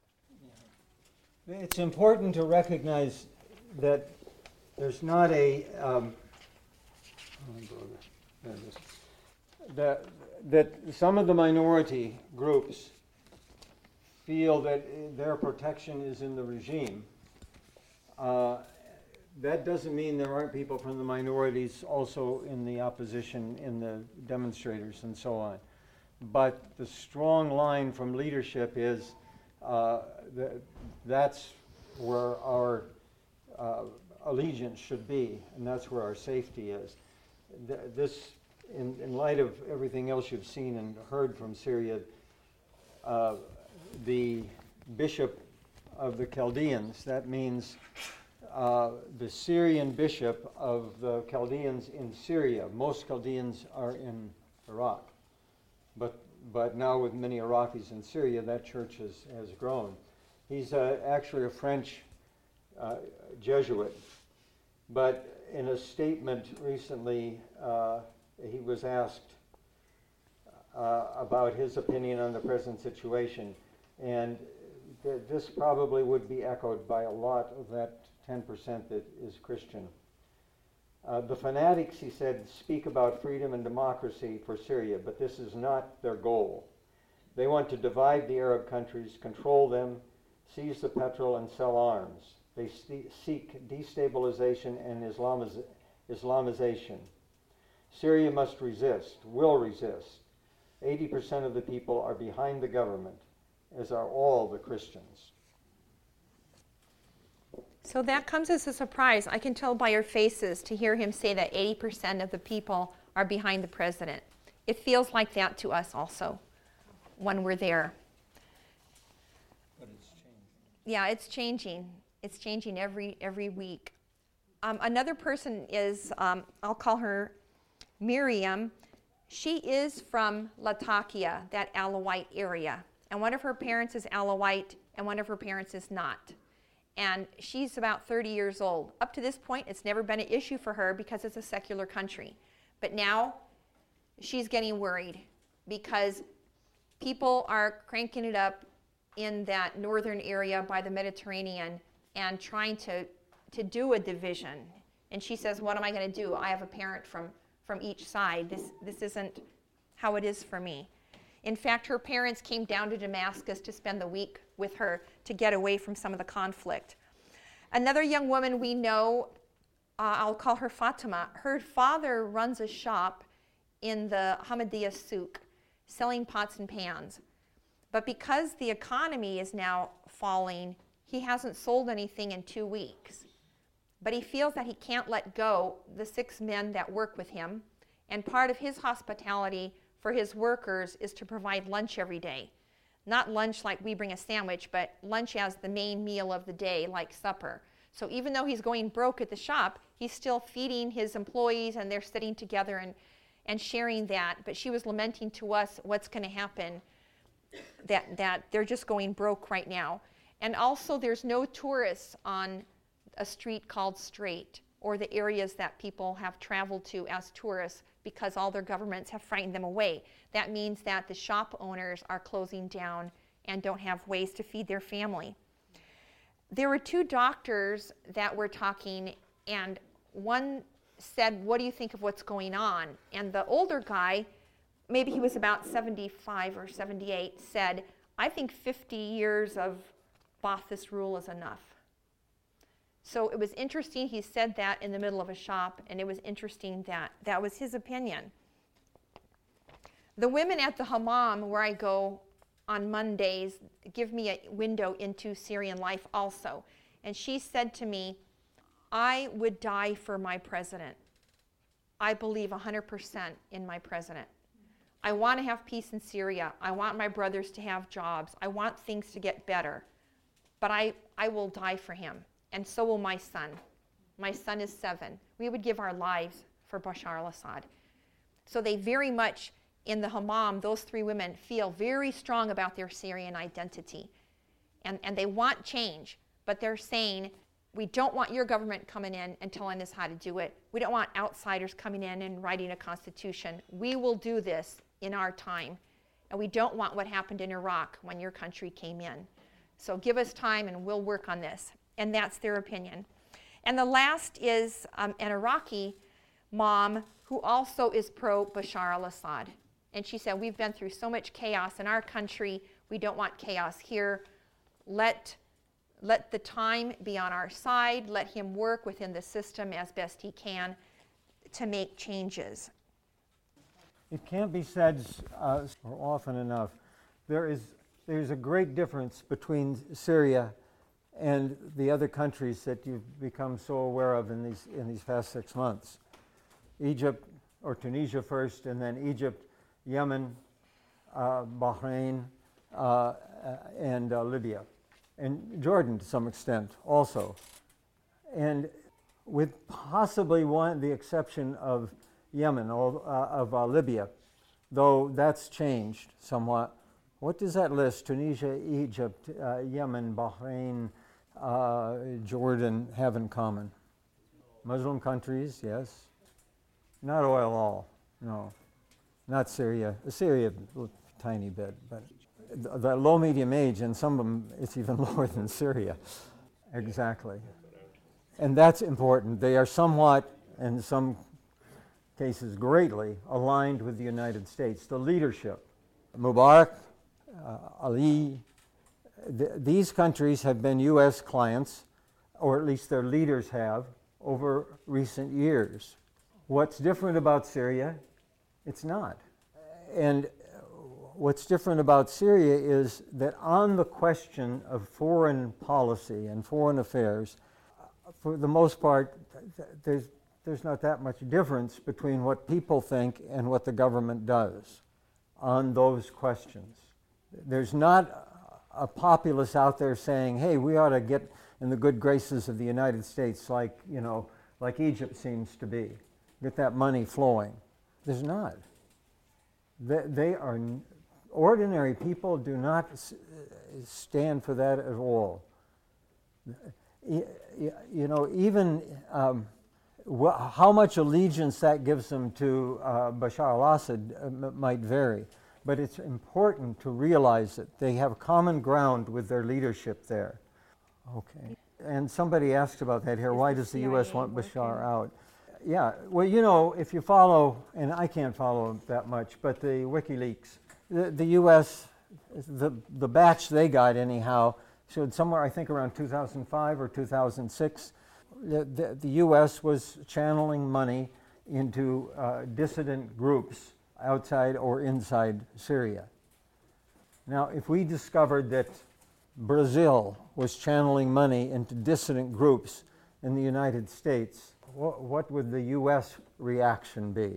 It's important to recognize that there's not a um, that, that some of the minority groups feel that their protection is in the regime. Uh, that doesn't mean there aren't people from the minorities also in the opposition, in the demonstrators and so on. But the strong line from leadership is uh, that that's where our uh, allegiance should be, and that's where our safety is. Th- this, in, in light of everything else you've seen and heard from Syria, uh, the bishop of the Chaldeans. That means uh, the Syrian bishop of the Chaldeans in Syria. Most Chaldeans are in Iraq, but but now with many Iraqis in Syria, that church has, has grown. He's uh, actually a French uh, Jesuit, but in a statement recently, uh, he was asked uh, about his opinion on the present situation, and th- this probably would be echoed by a lot of that ten percent that is Christian. Uh, the fanatics, he said, speak about freedom and democracy for Syria, but this is not their goal. They want to divide the Arab countries, control them, seize the petrol, and sell arms. They st- seek destabilization and Islamiz- Islamization. Syria must resist, will resist. eighty percent of the people are behind the government, as are all the Christians. So that comes as a surprise. I can tell by your faces to hear him say that eighty percent of the people are behind the president. It feels like that to us also when we're there. But it's changing. Yeah, it's changing. It's changing every every week. Um, another person is, um, I'll call her Miriam. She is from Latakia, that Alawite area. And one of her parents is Alawite and one of her parents is not. And she's about thirty years old. Up to this point, it's never been an issue for her because it's a secular country. But now she's getting worried because people are cranking it up in that northern area by the Mediterranean and trying to, to do a division. And she says, what am I going to do? I have a parent from, from each side. This, this isn't how it is for me. In fact, her parents came down to Damascus to spend the week with her to get away from some of the conflict. Another young woman we know, uh, I'll call her Fatima. Her father runs a shop in the Hamadiyya Souk, selling pots and pans. But because the economy is now falling, he hasn't sold anything in two weeks. But he feels that he can't let go the six men that work with him, and part of his hospitality for his workers is to provide lunch every day. Not lunch like we bring a sandwich, but lunch as the main meal of the day, like supper. So even though he's going broke at the shop, he's still feeding his employees and they're sitting together and, and sharing that. But she was lamenting to us what's going to happen, that, that they're just going broke right now. And also there's no tourists on a street called Straight, or the areas that people have traveled to as tourists, because all their governments have frightened them away. That means that the shop owners are closing down and don't have ways to feed their family. There were two doctors that were talking, and one said, what do you think of what's going on? And the older guy, maybe he was about seventy-five or seventy-eight, said, I think fifty years of Ba'athist rule is enough. So it was interesting he said that in the middle of a shop, and it was interesting that that was his opinion. The women at the hammam where I go on Mondays give me a window into Syrian life also. And she said to me, I would die for my president. I believe one hundred percent in my president. I want to have peace in Syria. I want my brothers to have jobs. I want things to get better. But I, I will die for him. And so will my son. My son is seven. We would give our lives for Bashar al-Assad. So they very much, in the hammam, those three women feel very strong about their Syrian identity. And, and they want change, but they're saying, we don't want your government coming in and telling us how to do it. We don't want outsiders coming in and writing a constitution. We will do this in our time. And we don't want what happened in Iraq when your country came in. So give us time and we'll work on this. And that's their opinion. And the last is um, an Iraqi mom who also is pro-Bashar al-Assad. And she said, we've been through so much chaos in our country. We don't want chaos here. Let, let the time be on our side. Let him work within the system as best he can to make changes. It can't be said uh, or often enough. There is there's a great difference between Syria and the other countries that you've become so aware of in these in these past six months. Egypt, or Tunisia first, and then Egypt, Yemen, uh, Bahrain, uh, and uh, Libya, and Jordan to some extent also. And with possibly one, the exception of Yemen, or, uh, of uh, Libya, though that's changed somewhat. What does that list, Tunisia, Egypt, uh, Yemen, Bahrain, uh, Jordan, have in common? Muslim countries, yes. Not oil all, no. Not Syria. Syria, a tiny bit, but the, the low medium age, and some of them, it's even lower than Syria. Exactly. And that's important. They are somewhat, in some cases greatly, aligned with the United States. The leadership, Mubarak, uh, Ali, th these countries have been U S clients, or at least their leaders have, over recent years. What's different about Syria? It's not. And what's different about Syria is that on the question of foreign policy and foreign affairs, for the most part, there's, there's not that much difference between what people think and what the government does on those questions. There's not a populace out there saying, hey, we ought to get in the good graces of the United States like, you know, like Egypt seems to be. Get that money flowing. There's not. They, they are, ordinary people do not s stand for that at all. You, you know, even um, wh how much allegiance that gives them to uh, Bashar al-Assad uh, might vary. But it's important to realize that they have common ground with their leadership there. Okay. And somebody asked about that here. Why does the U S want Bashar out? Yeah, well, you know, if you follow, and I can't follow that much, but the WikiLeaks, the, the U S, the, the batch they got anyhow, showed somewhere, I think around two thousand five or two thousand six, the, the, the U S was channeling money into uh, dissident groups outside or inside Syria. Now, if we discovered that Brazil was channeling money into dissident groups in the United States, what, what would the U S reaction be?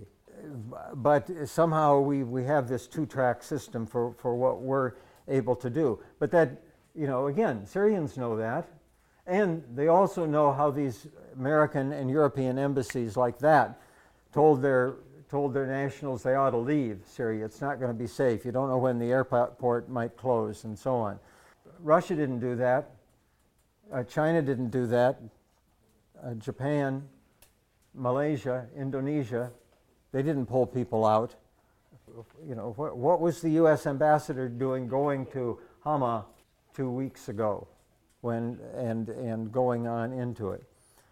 But somehow we, we have this two-track system for, for what we're able to do. But that, you know, again, Syrians know that, and they also know how these American and European embassies like that told their told their nationals they ought to leave Syria. It's not going to be safe. You don't know when the airport might close and so on. Russia didn't do that. Uh, China didn't do that. Uh, Japan, Malaysia, Indonesia, they didn't pull people out. You know, what, what was the U S ambassador doing going to Hama two weeks ago when, and, and going on into it?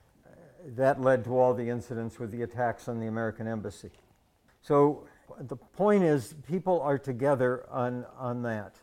That led to all the incidents with the attacks on the American embassy. So the point is, people are together on, on that.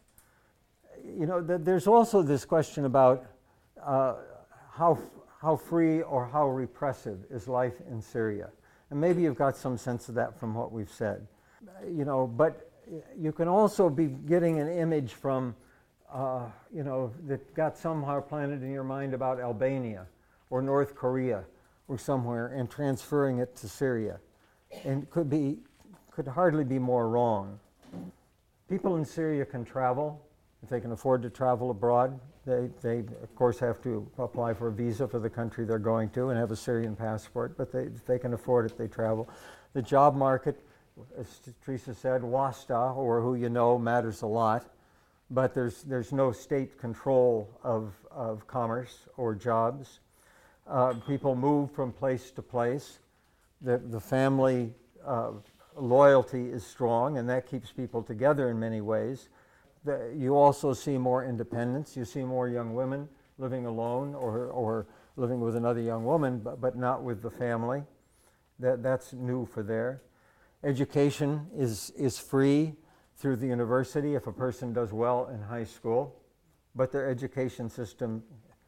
You know, th there's also this question about uh, how, how free or how repressive is life in Syria. And maybe you've got some sense of that from what we've said. You know, but you can also be getting an image from, uh, you know, that got somehow planted in your mind about Albania or North Korea or somewhere and transferring it to Syria. And could be, could hardly be more wrong. People in Syria can travel if they can afford to travel abroad. They, they of course have to apply for a visa for the country they're going to and have a Syrian passport, but they, if they can afford it, they travel. The job market, as Teresa said, WASTA, or who you know, matters a lot, but there's, there's no state control of, of commerce or jobs. Uh, people move from place to place. The, the family uh, loyalty is strong, and that keeps people together in many ways. The, you also see more independence. You see more young women living alone or, or living with another young woman, but, but not with the family. That, that's new for there. Education is, is free through the university if a person does well in high school, but their education system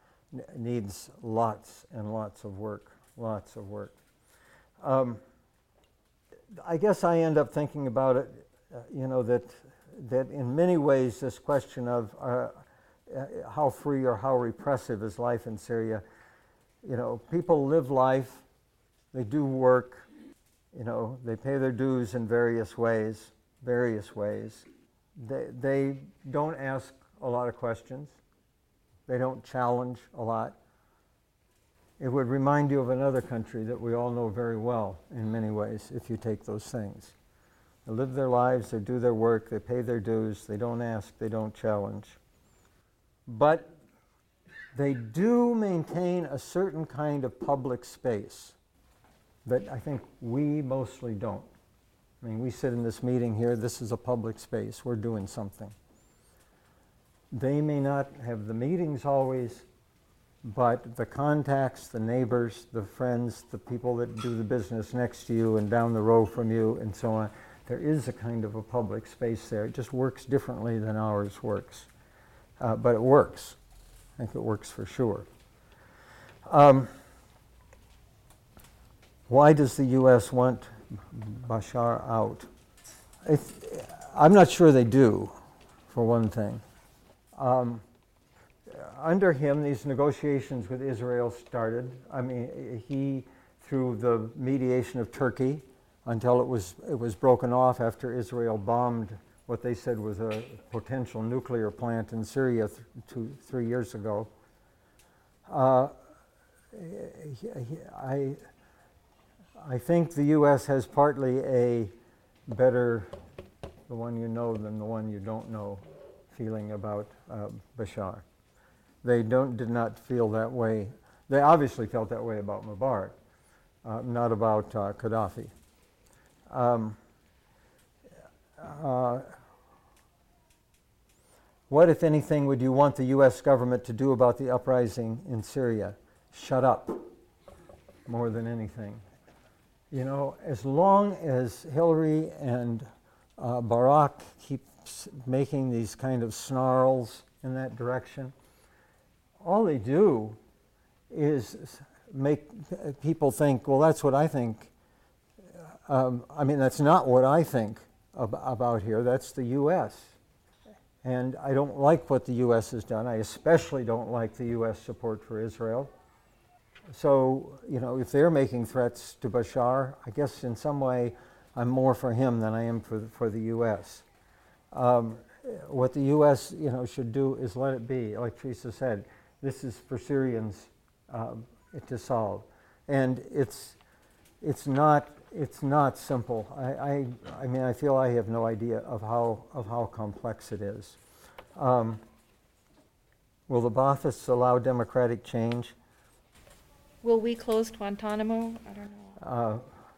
needs lots and lots of work, lots of work. Um, I guess I end up thinking about it, uh, you know, that, that in many ways this question of uh, uh, how free or how repressive is life in Syria, you know, people live life, they do work, you know, they pay their dues in various ways, various ways. they, they don't ask a lot of questions. They don't challenge a lot. It would remind you of another country that we all know very well in many ways if you take those things. They live their lives, they do their work, they pay their dues, they don't ask, they don't challenge. But they do maintain a certain kind of public space that I think we mostly don't. I mean, we sit in this meeting here, this is a public space, we're doing something. They may not have the meetings always, but the contacts, the neighbors, the friends, the people that do the business next to you and down the row from you and so on, there is a kind of a public space there. It just works differently than ours works. Uh, but it works. I think it works for sure. Um, why does the U S want Bashar out? If, I'm not sure they do, for one thing. Um, under him, these negotiations with Israel started. I mean, he, through the mediation of Turkey, until it was, it was broken off after Israel bombed what they said was a potential nuclear plant in Syria th- two, three years ago. Uh, I, I think the U S has partly a better, the one you know than the one you don't know, feeling about uh, Bashar. They don't, did not feel that way. They obviously felt that way about Mubarak, uh, not about uh, Gaddafi. Um, uh, what, if anything, would you want the U S government to do about the uprising in Syria? Shut up, more than anything. You know, as long as Hillary and uh, Barack keep making these kind of snarls in that direction, all they do is make people think, well, that's what I think. Um, I mean, that's not what I think ab- about here. That's the U S. And I don't like what the U S has done. I especially don't like the U S support for Israel. So, you know, if they're making threats to Bashar, I guess in some way I'm more for him than I am for the, for the U S. Um, what the U S, you know, should do is let it be. Like Teresa said, this is for Syrians um, to solve, and it's it's not it's not simple. I, I I mean I feel I have no idea of how of how complex it is. Um, will the Baathists allow democratic change? Will we close Guantanamo? I don't know. Uh,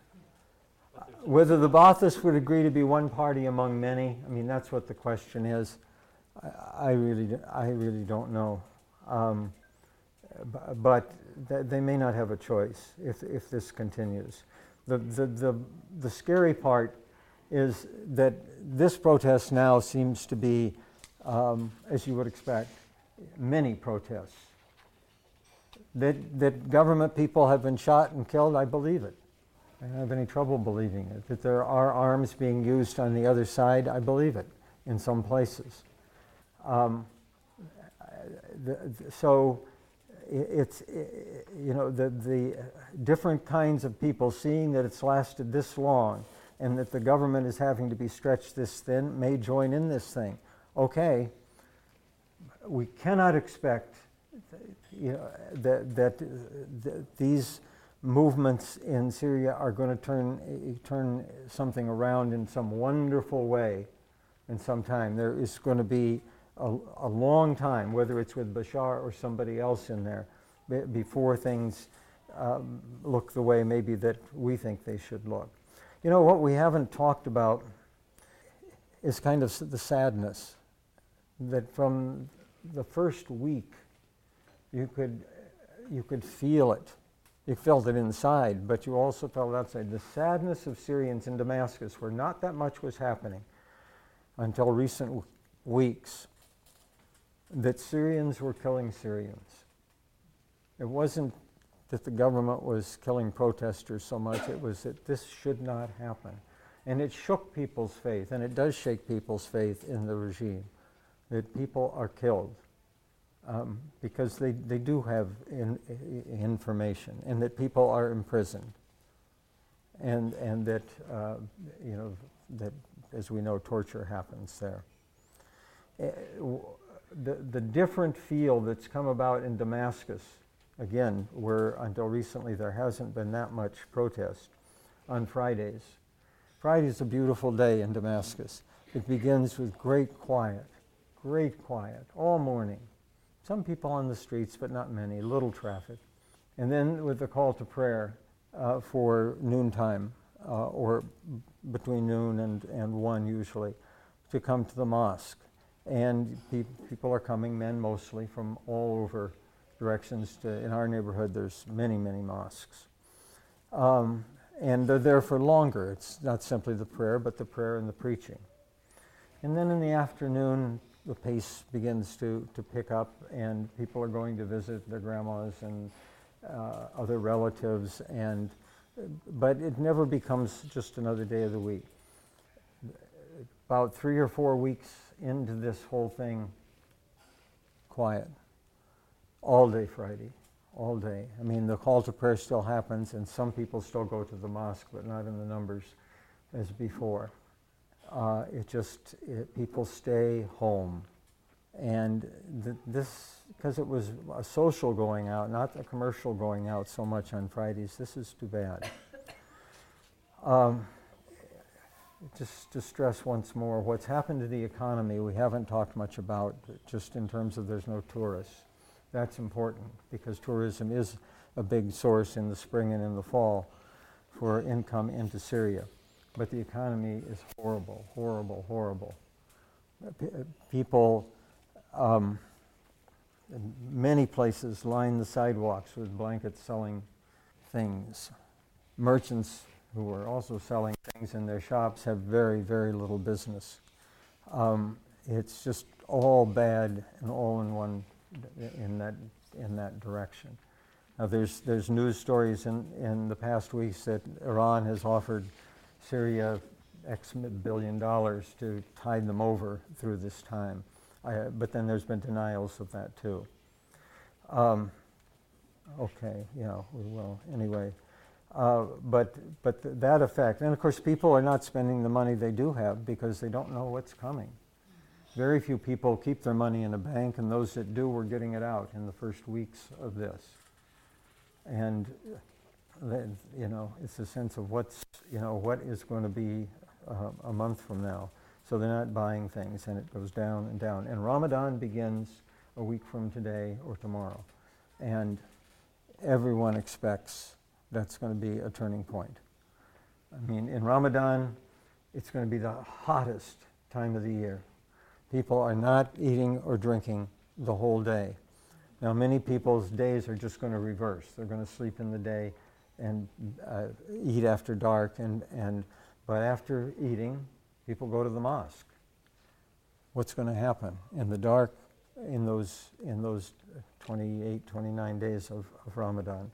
whether the Baathists would agree to be one party among many, I mean, that's what the question is. I, I really, I really don't know. Um, b- but th- they may not have a choice if, if this continues. The, the, the, the scary part is that this protest now seems to be, um, as you would expect, many protests. That, that government people have been shot and killed, I believe it. I don't have any trouble believing it. That there are arms being used on the other side, I believe it, in some places. Um, the, the, so it's, it, you know, the, the different kinds of people seeing that it's lasted this long and that the government is having to be stretched this thin may join in this thing. Okay, we cannot expect you know, that, that, that these movements in Syria are going to turn turn something around in some wonderful way in some time. There is going to be a, a long time, whether it's with Bashar or somebody else in there, b- before things um, look the way maybe that we think they should look. You know, what we haven't talked about is kind of the sadness that from the first week you could you could feel it. You felt it inside, but you also felt outside. The sadness of Syrians in Damascus, where not that much was happening until recent w- weeks, that Syrians were killing Syrians. It wasn't that the government was killing protesters so much, it was that this should not happen. And it shook people's faith, and it does shake people's faith in the regime, that people are killed. Um, because they, they do have in, in information, and that people are imprisoned, and and that uh, you know that, as we know, torture happens there. eh, w- the, the different feel that's come about in Damascus, again, where until recently there hasn't been that much protest, on Fridays. Friday's a beautiful day in Damascus. It begins with great quiet, great quiet, all morning. Some people on the streets, but not many, little traffic. And then with the call to prayer uh, for noontime, uh, or between noon and, and one usually, to come to the mosque. And pe- people are coming, men mostly, from all over directions. To, in our neighborhood, there's many, many mosques. Um, and they're there for longer. It's not simply the prayer, but the prayer and the preaching. And then in the afternoon, the pace begins to, to pick up, and people are going to visit their grandmas and uh, other relatives, and but it never becomes just another day of the week. About three or four weeks into this whole thing, quiet. All day Friday, all day. I mean, the call to prayer still happens, and some people still go to the mosque, but not in the numbers as before. Uh, it just, it, people stay home. And th- this, because it was a social going out, not a commercial going out so much on Fridays, this is too bad. Um, just to stress once more, what's happened to the economy we haven't talked much about, just in terms of there's no tourists. That's important, because tourism is a big source in the spring and in the fall for income into Syria. But the economy is horrible, horrible, horrible. P- people, um, in many places line the sidewalks with blankets selling things. Merchants who are also selling things in their shops have very, very little business. Um, it's just all bad and all in one, in that, in that direction. Now there's, there's news stories in, in the past weeks that Iran has offered Syria X billion dollars to tide them over through this time. I, but then there's been denials of that too. Um, okay, yeah, we will. Anyway, uh, but but th- that effect, and of course people are not spending the money they do have because they don't know what's coming. Very few people keep their money in a bank, and those that do were getting it out in the first weeks of this. And then, you know, it's a sense of what's, you know, what is going to be uh, a month from now. So they're not buying things, and it goes down and down. And Ramadan begins a week from today or tomorrow. And everyone expects that's going to be a turning point. I mean, in Ramadan, it's going to be the hottest time of the year. People are not eating or drinking the whole day. Now, many people's days are just going to reverse. They're going to sleep in the day and uh, eat after dark, and, and but after eating, people go to the mosque. What's going to happen in the dark in those in those twenty-eight, twenty-nine days of, of Ramadan?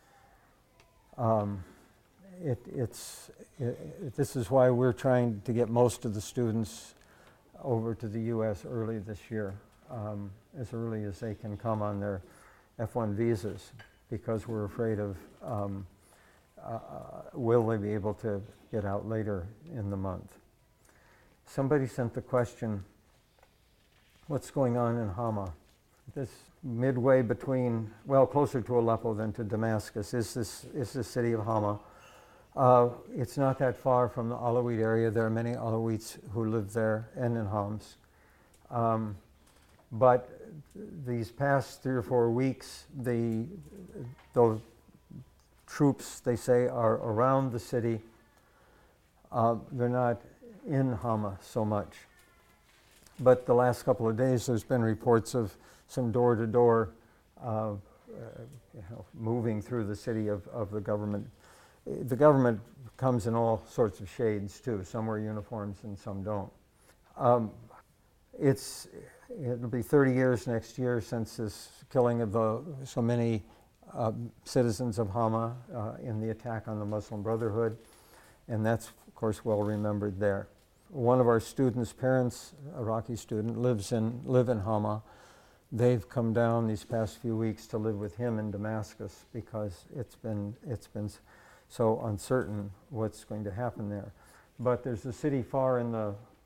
Um, it, it's it, it, this is why we're trying to get most of the students over to the U S early this year, um, as early as they can come on their F one visas, because we're afraid of um, uh, will they be able to get out later in the month. Somebody sent the question, what's going on in Hama? This midway between, well, closer to Aleppo than to Damascus, is this is the city of Hama. Uh, it's not that far from the Alawite area. There are many Alawites who live there and in Homs. Um, but these past three or four weeks, the those troops, they say, are around the city. Uh, they're not in Hama so much. But the last couple of days, there's been reports of some door-to-door uh, uh, you know, moving through the city of, of the government. The government comes in all sorts of shades, too. Some wear uniforms and some don't. Um, it's, it'll be thirty years next year since this killing of the, so many uh, citizens of Hama uh, in the attack on the Muslim Brotherhood, and that's, of course, well remembered there. One of our students' parents, a Iraqi student, lives in live in Hama. They've come down these past few weeks to live with him in Damascus because it's been it's been so uncertain what's going to happen there. But there's a city far in the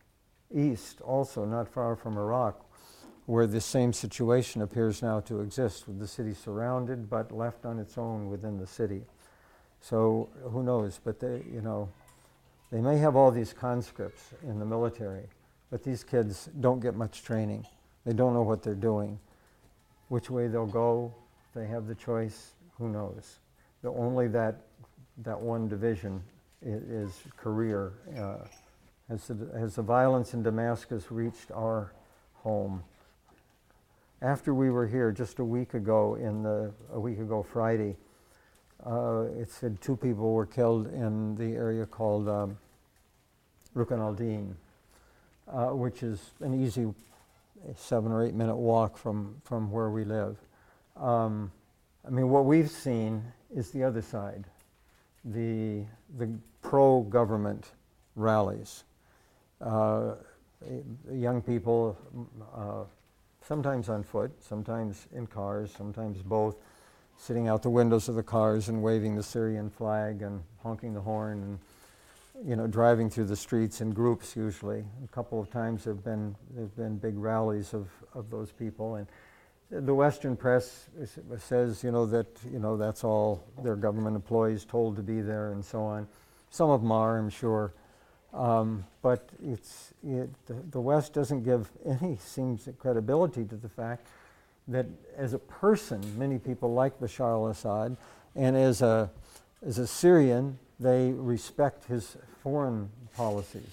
east, also not far from Iraq, where the same situation appears now to exist, with the city surrounded but left on its own within the city. So who knows? But they, you know, they may have all these conscripts in the military, but these kids don't get much training. They don't know what they're doing. Which way they'll go, if they have the choice, who knows? The only that that one division is, is career. Uh, has, the, has the violence in Damascus reached our home? After we were here just a week ago, in the a week ago Friday, uh, it said two people were killed in the area called um, Rukn al-Din, uh, which is an easy seven or eight minute walk from, from where we live. Um, I mean, what we've seen is the other side, the, the pro-government rallies. Uh, young people, uh, sometimes on foot, sometimes in cars, sometimes both, sitting out the windows of the cars and waving the Syrian flag and honking the horn and, you know, driving through the streets in groups usually. A couple of times there have been there've been big rallies of, of those people, and the Western press is, says, you know, that you know that's all their government employees told to be there and so on. Some of them are, I'm sure, um, but it's it, the, the West doesn't give any seems credibility to the fact that as a person, many people like Bashar al-Assad, and as a as a Syrian, they respect his foreign policies.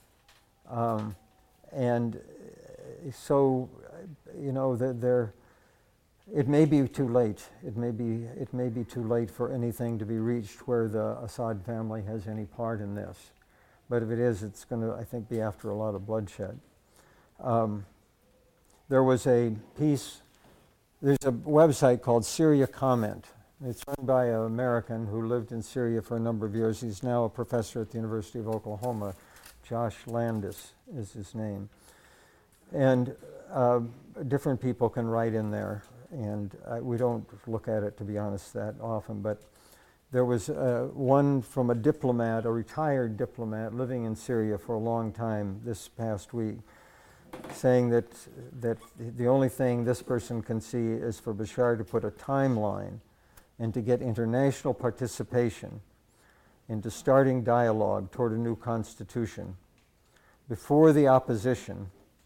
Um, and so, you know, they're, they're, it may be too late. It may be, it may be too late for anything to be reached where the Assad family has any part in this. But if it is, it's going to, I think, be after a lot of bloodshed. Um, there was a piece, there's a website called Syria Comment. It's run by an American who lived in Syria for a number of years. He's now a professor at the University of Oklahoma. Josh Landis is his name. And uh, different people can write in there, and uh, we don't look at it, to be honest, that often. But there was uh, one from a diplomat, a retired diplomat living in Syria for a long time this past week, saying that, that the only thing this person can see is for Bashar to put a timeline and to get international participation into starting dialogue toward a new constitution before the opposition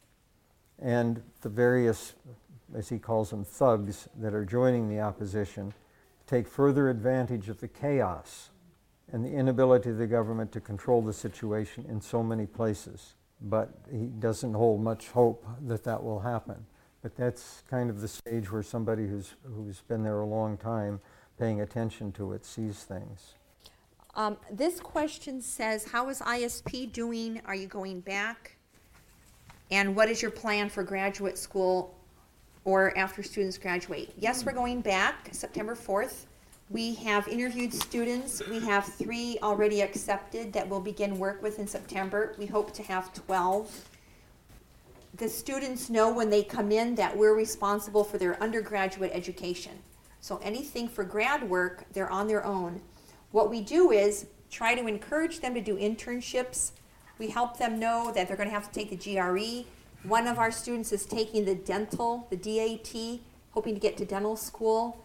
and the various, as he calls them, thugs that are joining the opposition take further advantage of the chaos and the inability of the government to control the situation in so many places. But he doesn't hold much hope that that will happen. But that's kind of the stage where somebody who's, who's been there a long time paying attention to it sees things. Um, this question says, how is I S P doing? Are you going back? And what is your plan for graduate school or after students graduate? Yes, we're going back September fourth. We have interviewed students. We have three already accepted that we'll begin work with in September. We hope to have twelve. The students know when they come in that we're responsible for their undergraduate education. So anything for grad work, they're on their own. What we do is try to encourage them to do internships. We help them know that they're going to have to take the G R E. One of our students is taking the dental, the D A T, hoping to get to dental school.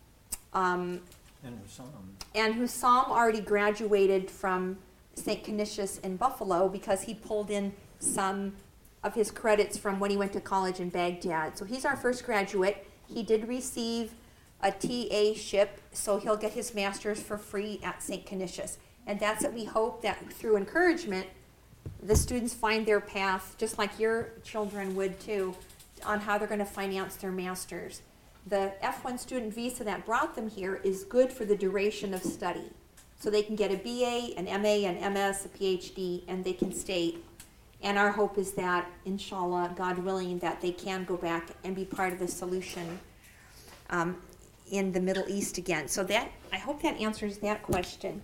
Um, And Hussam. and Hussam already graduated from Saint Canisius in Buffalo because he pulled in some of his credits from when he went to college in Baghdad. So he's our first graduate. He did receive a T A-ship, so he'll get his master's for free at Saint Canisius. And that's what we hope, that through encouragement, the students find their path, just like your children would too, on how they're going to finance their master's. The F one student visa that brought them here is good for the duration of study. So they can get a B A, an M A, an M S, a P H D, and they can stay. And our hope is that, inshallah, God willing, that they can go back and be part of the solution um, in the Middle East again. So that, I hope that answers that question.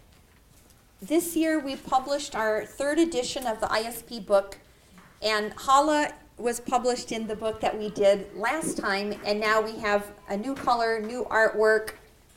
This year we published our third edition of the I S P book, and Hala was published in the book that we did last time, and now we have a new color, new artwork.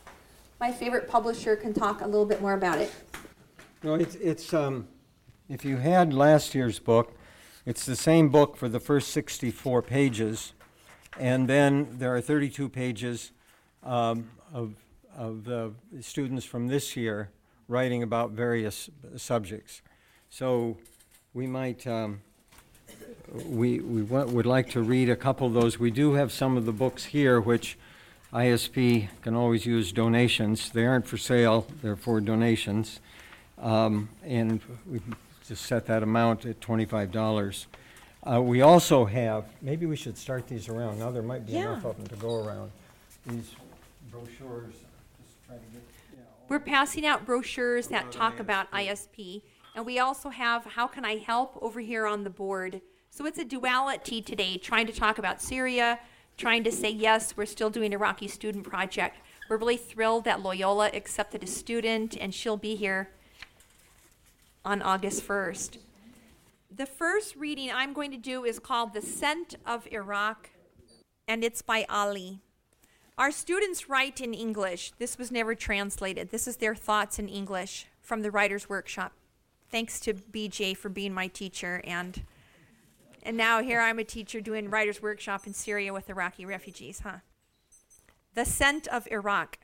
My favorite publisher can talk a little bit more about it. No, it's, it's um, if you had last year's book, It's the same book for the first sixty-four pages, and then there are thirty-two pages um, of, of uh, students from this year writing about various subjects. So we might, um, we, we wa- would like to read a couple of those. We do have some of the books here, which I S P can always use donations. They aren't for sale, they're for donations. Um, and we just set that amount at twenty-five dollars. Uh, we also have, maybe we should start these around. Now there might be enough Yeah. of them to go around. These brochures, just try to get, you know, We're passing out brochures that talk about I S P, and we also have How Can I Help over here on the board. So it's a duality today, trying to talk about Syria, trying to say, yes, we're still doing Iraqi Student Project. We're really thrilled that Loyola accepted a student, and she'll be here on August first. The first reading I'm going to do is called The Scent of Iraq, and it's by Ali. Our students write in English. This was never translated. This is their thoughts in English from the Writer's Workshop. Thanks to B J for being my teacher, and and now here I'm a teacher doing Writer's Workshop in Syria with Iraqi refugees, huh? The Scent of Iraq.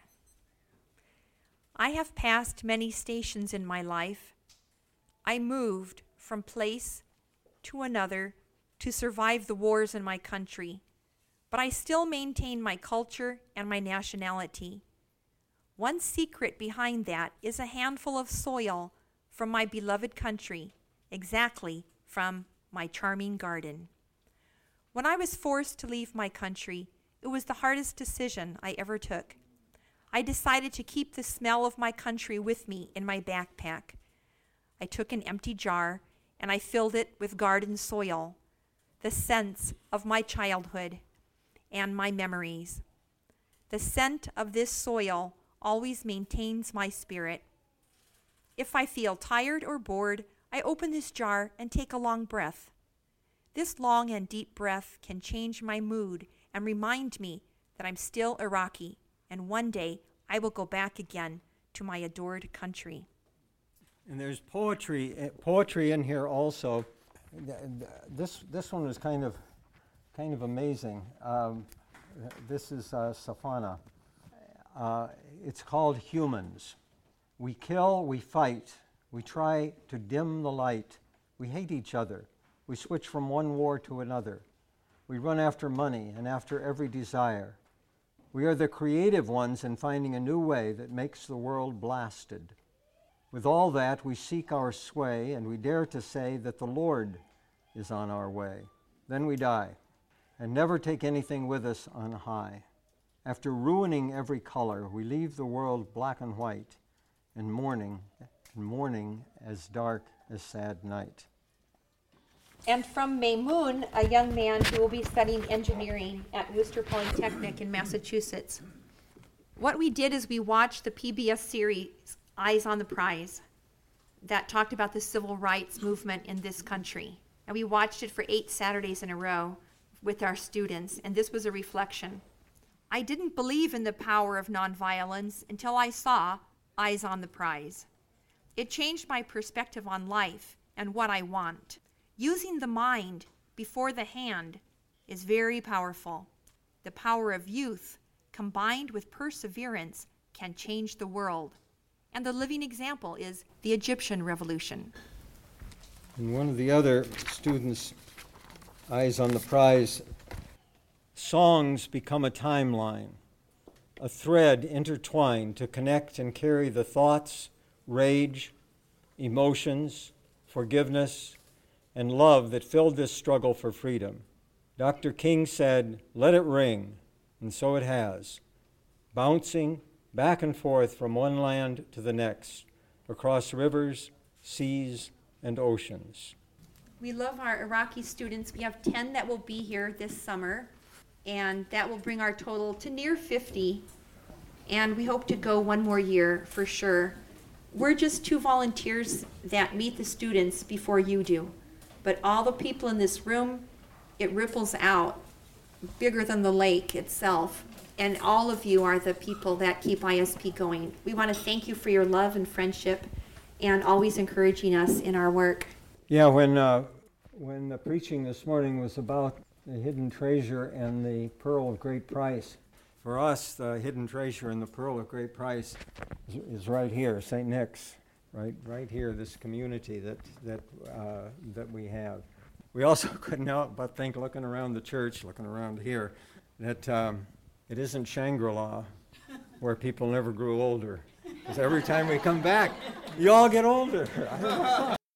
I have passed many stations in my life. I moved from place to another to survive the wars in my country, but I still maintain my culture and my nationality. One secret behind that is a handful of soil from my beloved country, exactly from my charming garden. When I was forced to leave my country, it was the hardest decision I ever took. I decided to keep the smell of my country with me in my backpack. I took an empty jar and I filled it with garden soil, the scents of my childhood and my memories. The scent of this soil always maintains my spirit. If I feel tired or bored, I open this jar and take a long breath. This long and deep breath can change my mood and remind me that I'm still Iraqi, and one day I will go back again to my adored country. and there's poetry, eh, poetry in here also. Th- th- This, this one is kind of, kind of amazing. Um, th- This is uh, Safana. Uh, It's called Humans. We kill, we fight, we try to dim the light. We hate each other. We switch from one war to another. We run after money and after every desire. We are the creative ones in finding a new way that makes the world blasted. With all that, we seek our sway, and we dare to say that the Lord is on our way. Then we die, and never take anything with us on high. After ruining every color, we leave the world black and white, and mourning, and mourning as dark as sad night. And from Maymoon, a young man who will be studying engineering at Worcester Polytechnic in Massachusetts. What we did is we watched the P B S series, Eyes on the Prize, that talked about the civil rights movement in this country. And we watched it for eight Saturdays in a row with our students, and this was a reflection. I didn't believe in the power of nonviolence until I saw Eyes on the Prize. It changed my perspective on life and what I want. Using the mind before the hand is very powerful. The power of youth, combined with perseverance, can change the world. And the living example is the Egyptian Revolution. And one of the other students' Eyes on the Prize, songs become a timeline, a thread intertwined to connect and carry the thoughts, rage, emotions, forgiveness, and love that filled this struggle for freedom. Doctor King said, "Let it ring," and so it has, bouncing back and forth from one land to the next, across rivers, seas, and oceans. We love our Iraqi students. We have ten that will be here this summer, and that will bring our total to near fifty. And we hope to go one more year for sure. We're just two volunteers that meet the students before you do. But all the people in this room, it ripples out bigger than the lake itself. And all of you are the people that keep I S P going. We want to thank you for your love and friendship and always encouraging us in our work. Yeah, when uh, when the preaching this morning was about the hidden treasure and the pearl of great price. For us, the hidden treasure and the pearl of great price is, is right here, Saint Nick's, right, right here, this community that that uh, that we have. We also couldn't help but think, looking around the church, looking around here, that um, it isn't Shangri-La, where people never grew older. Because every time we come back, you all get older.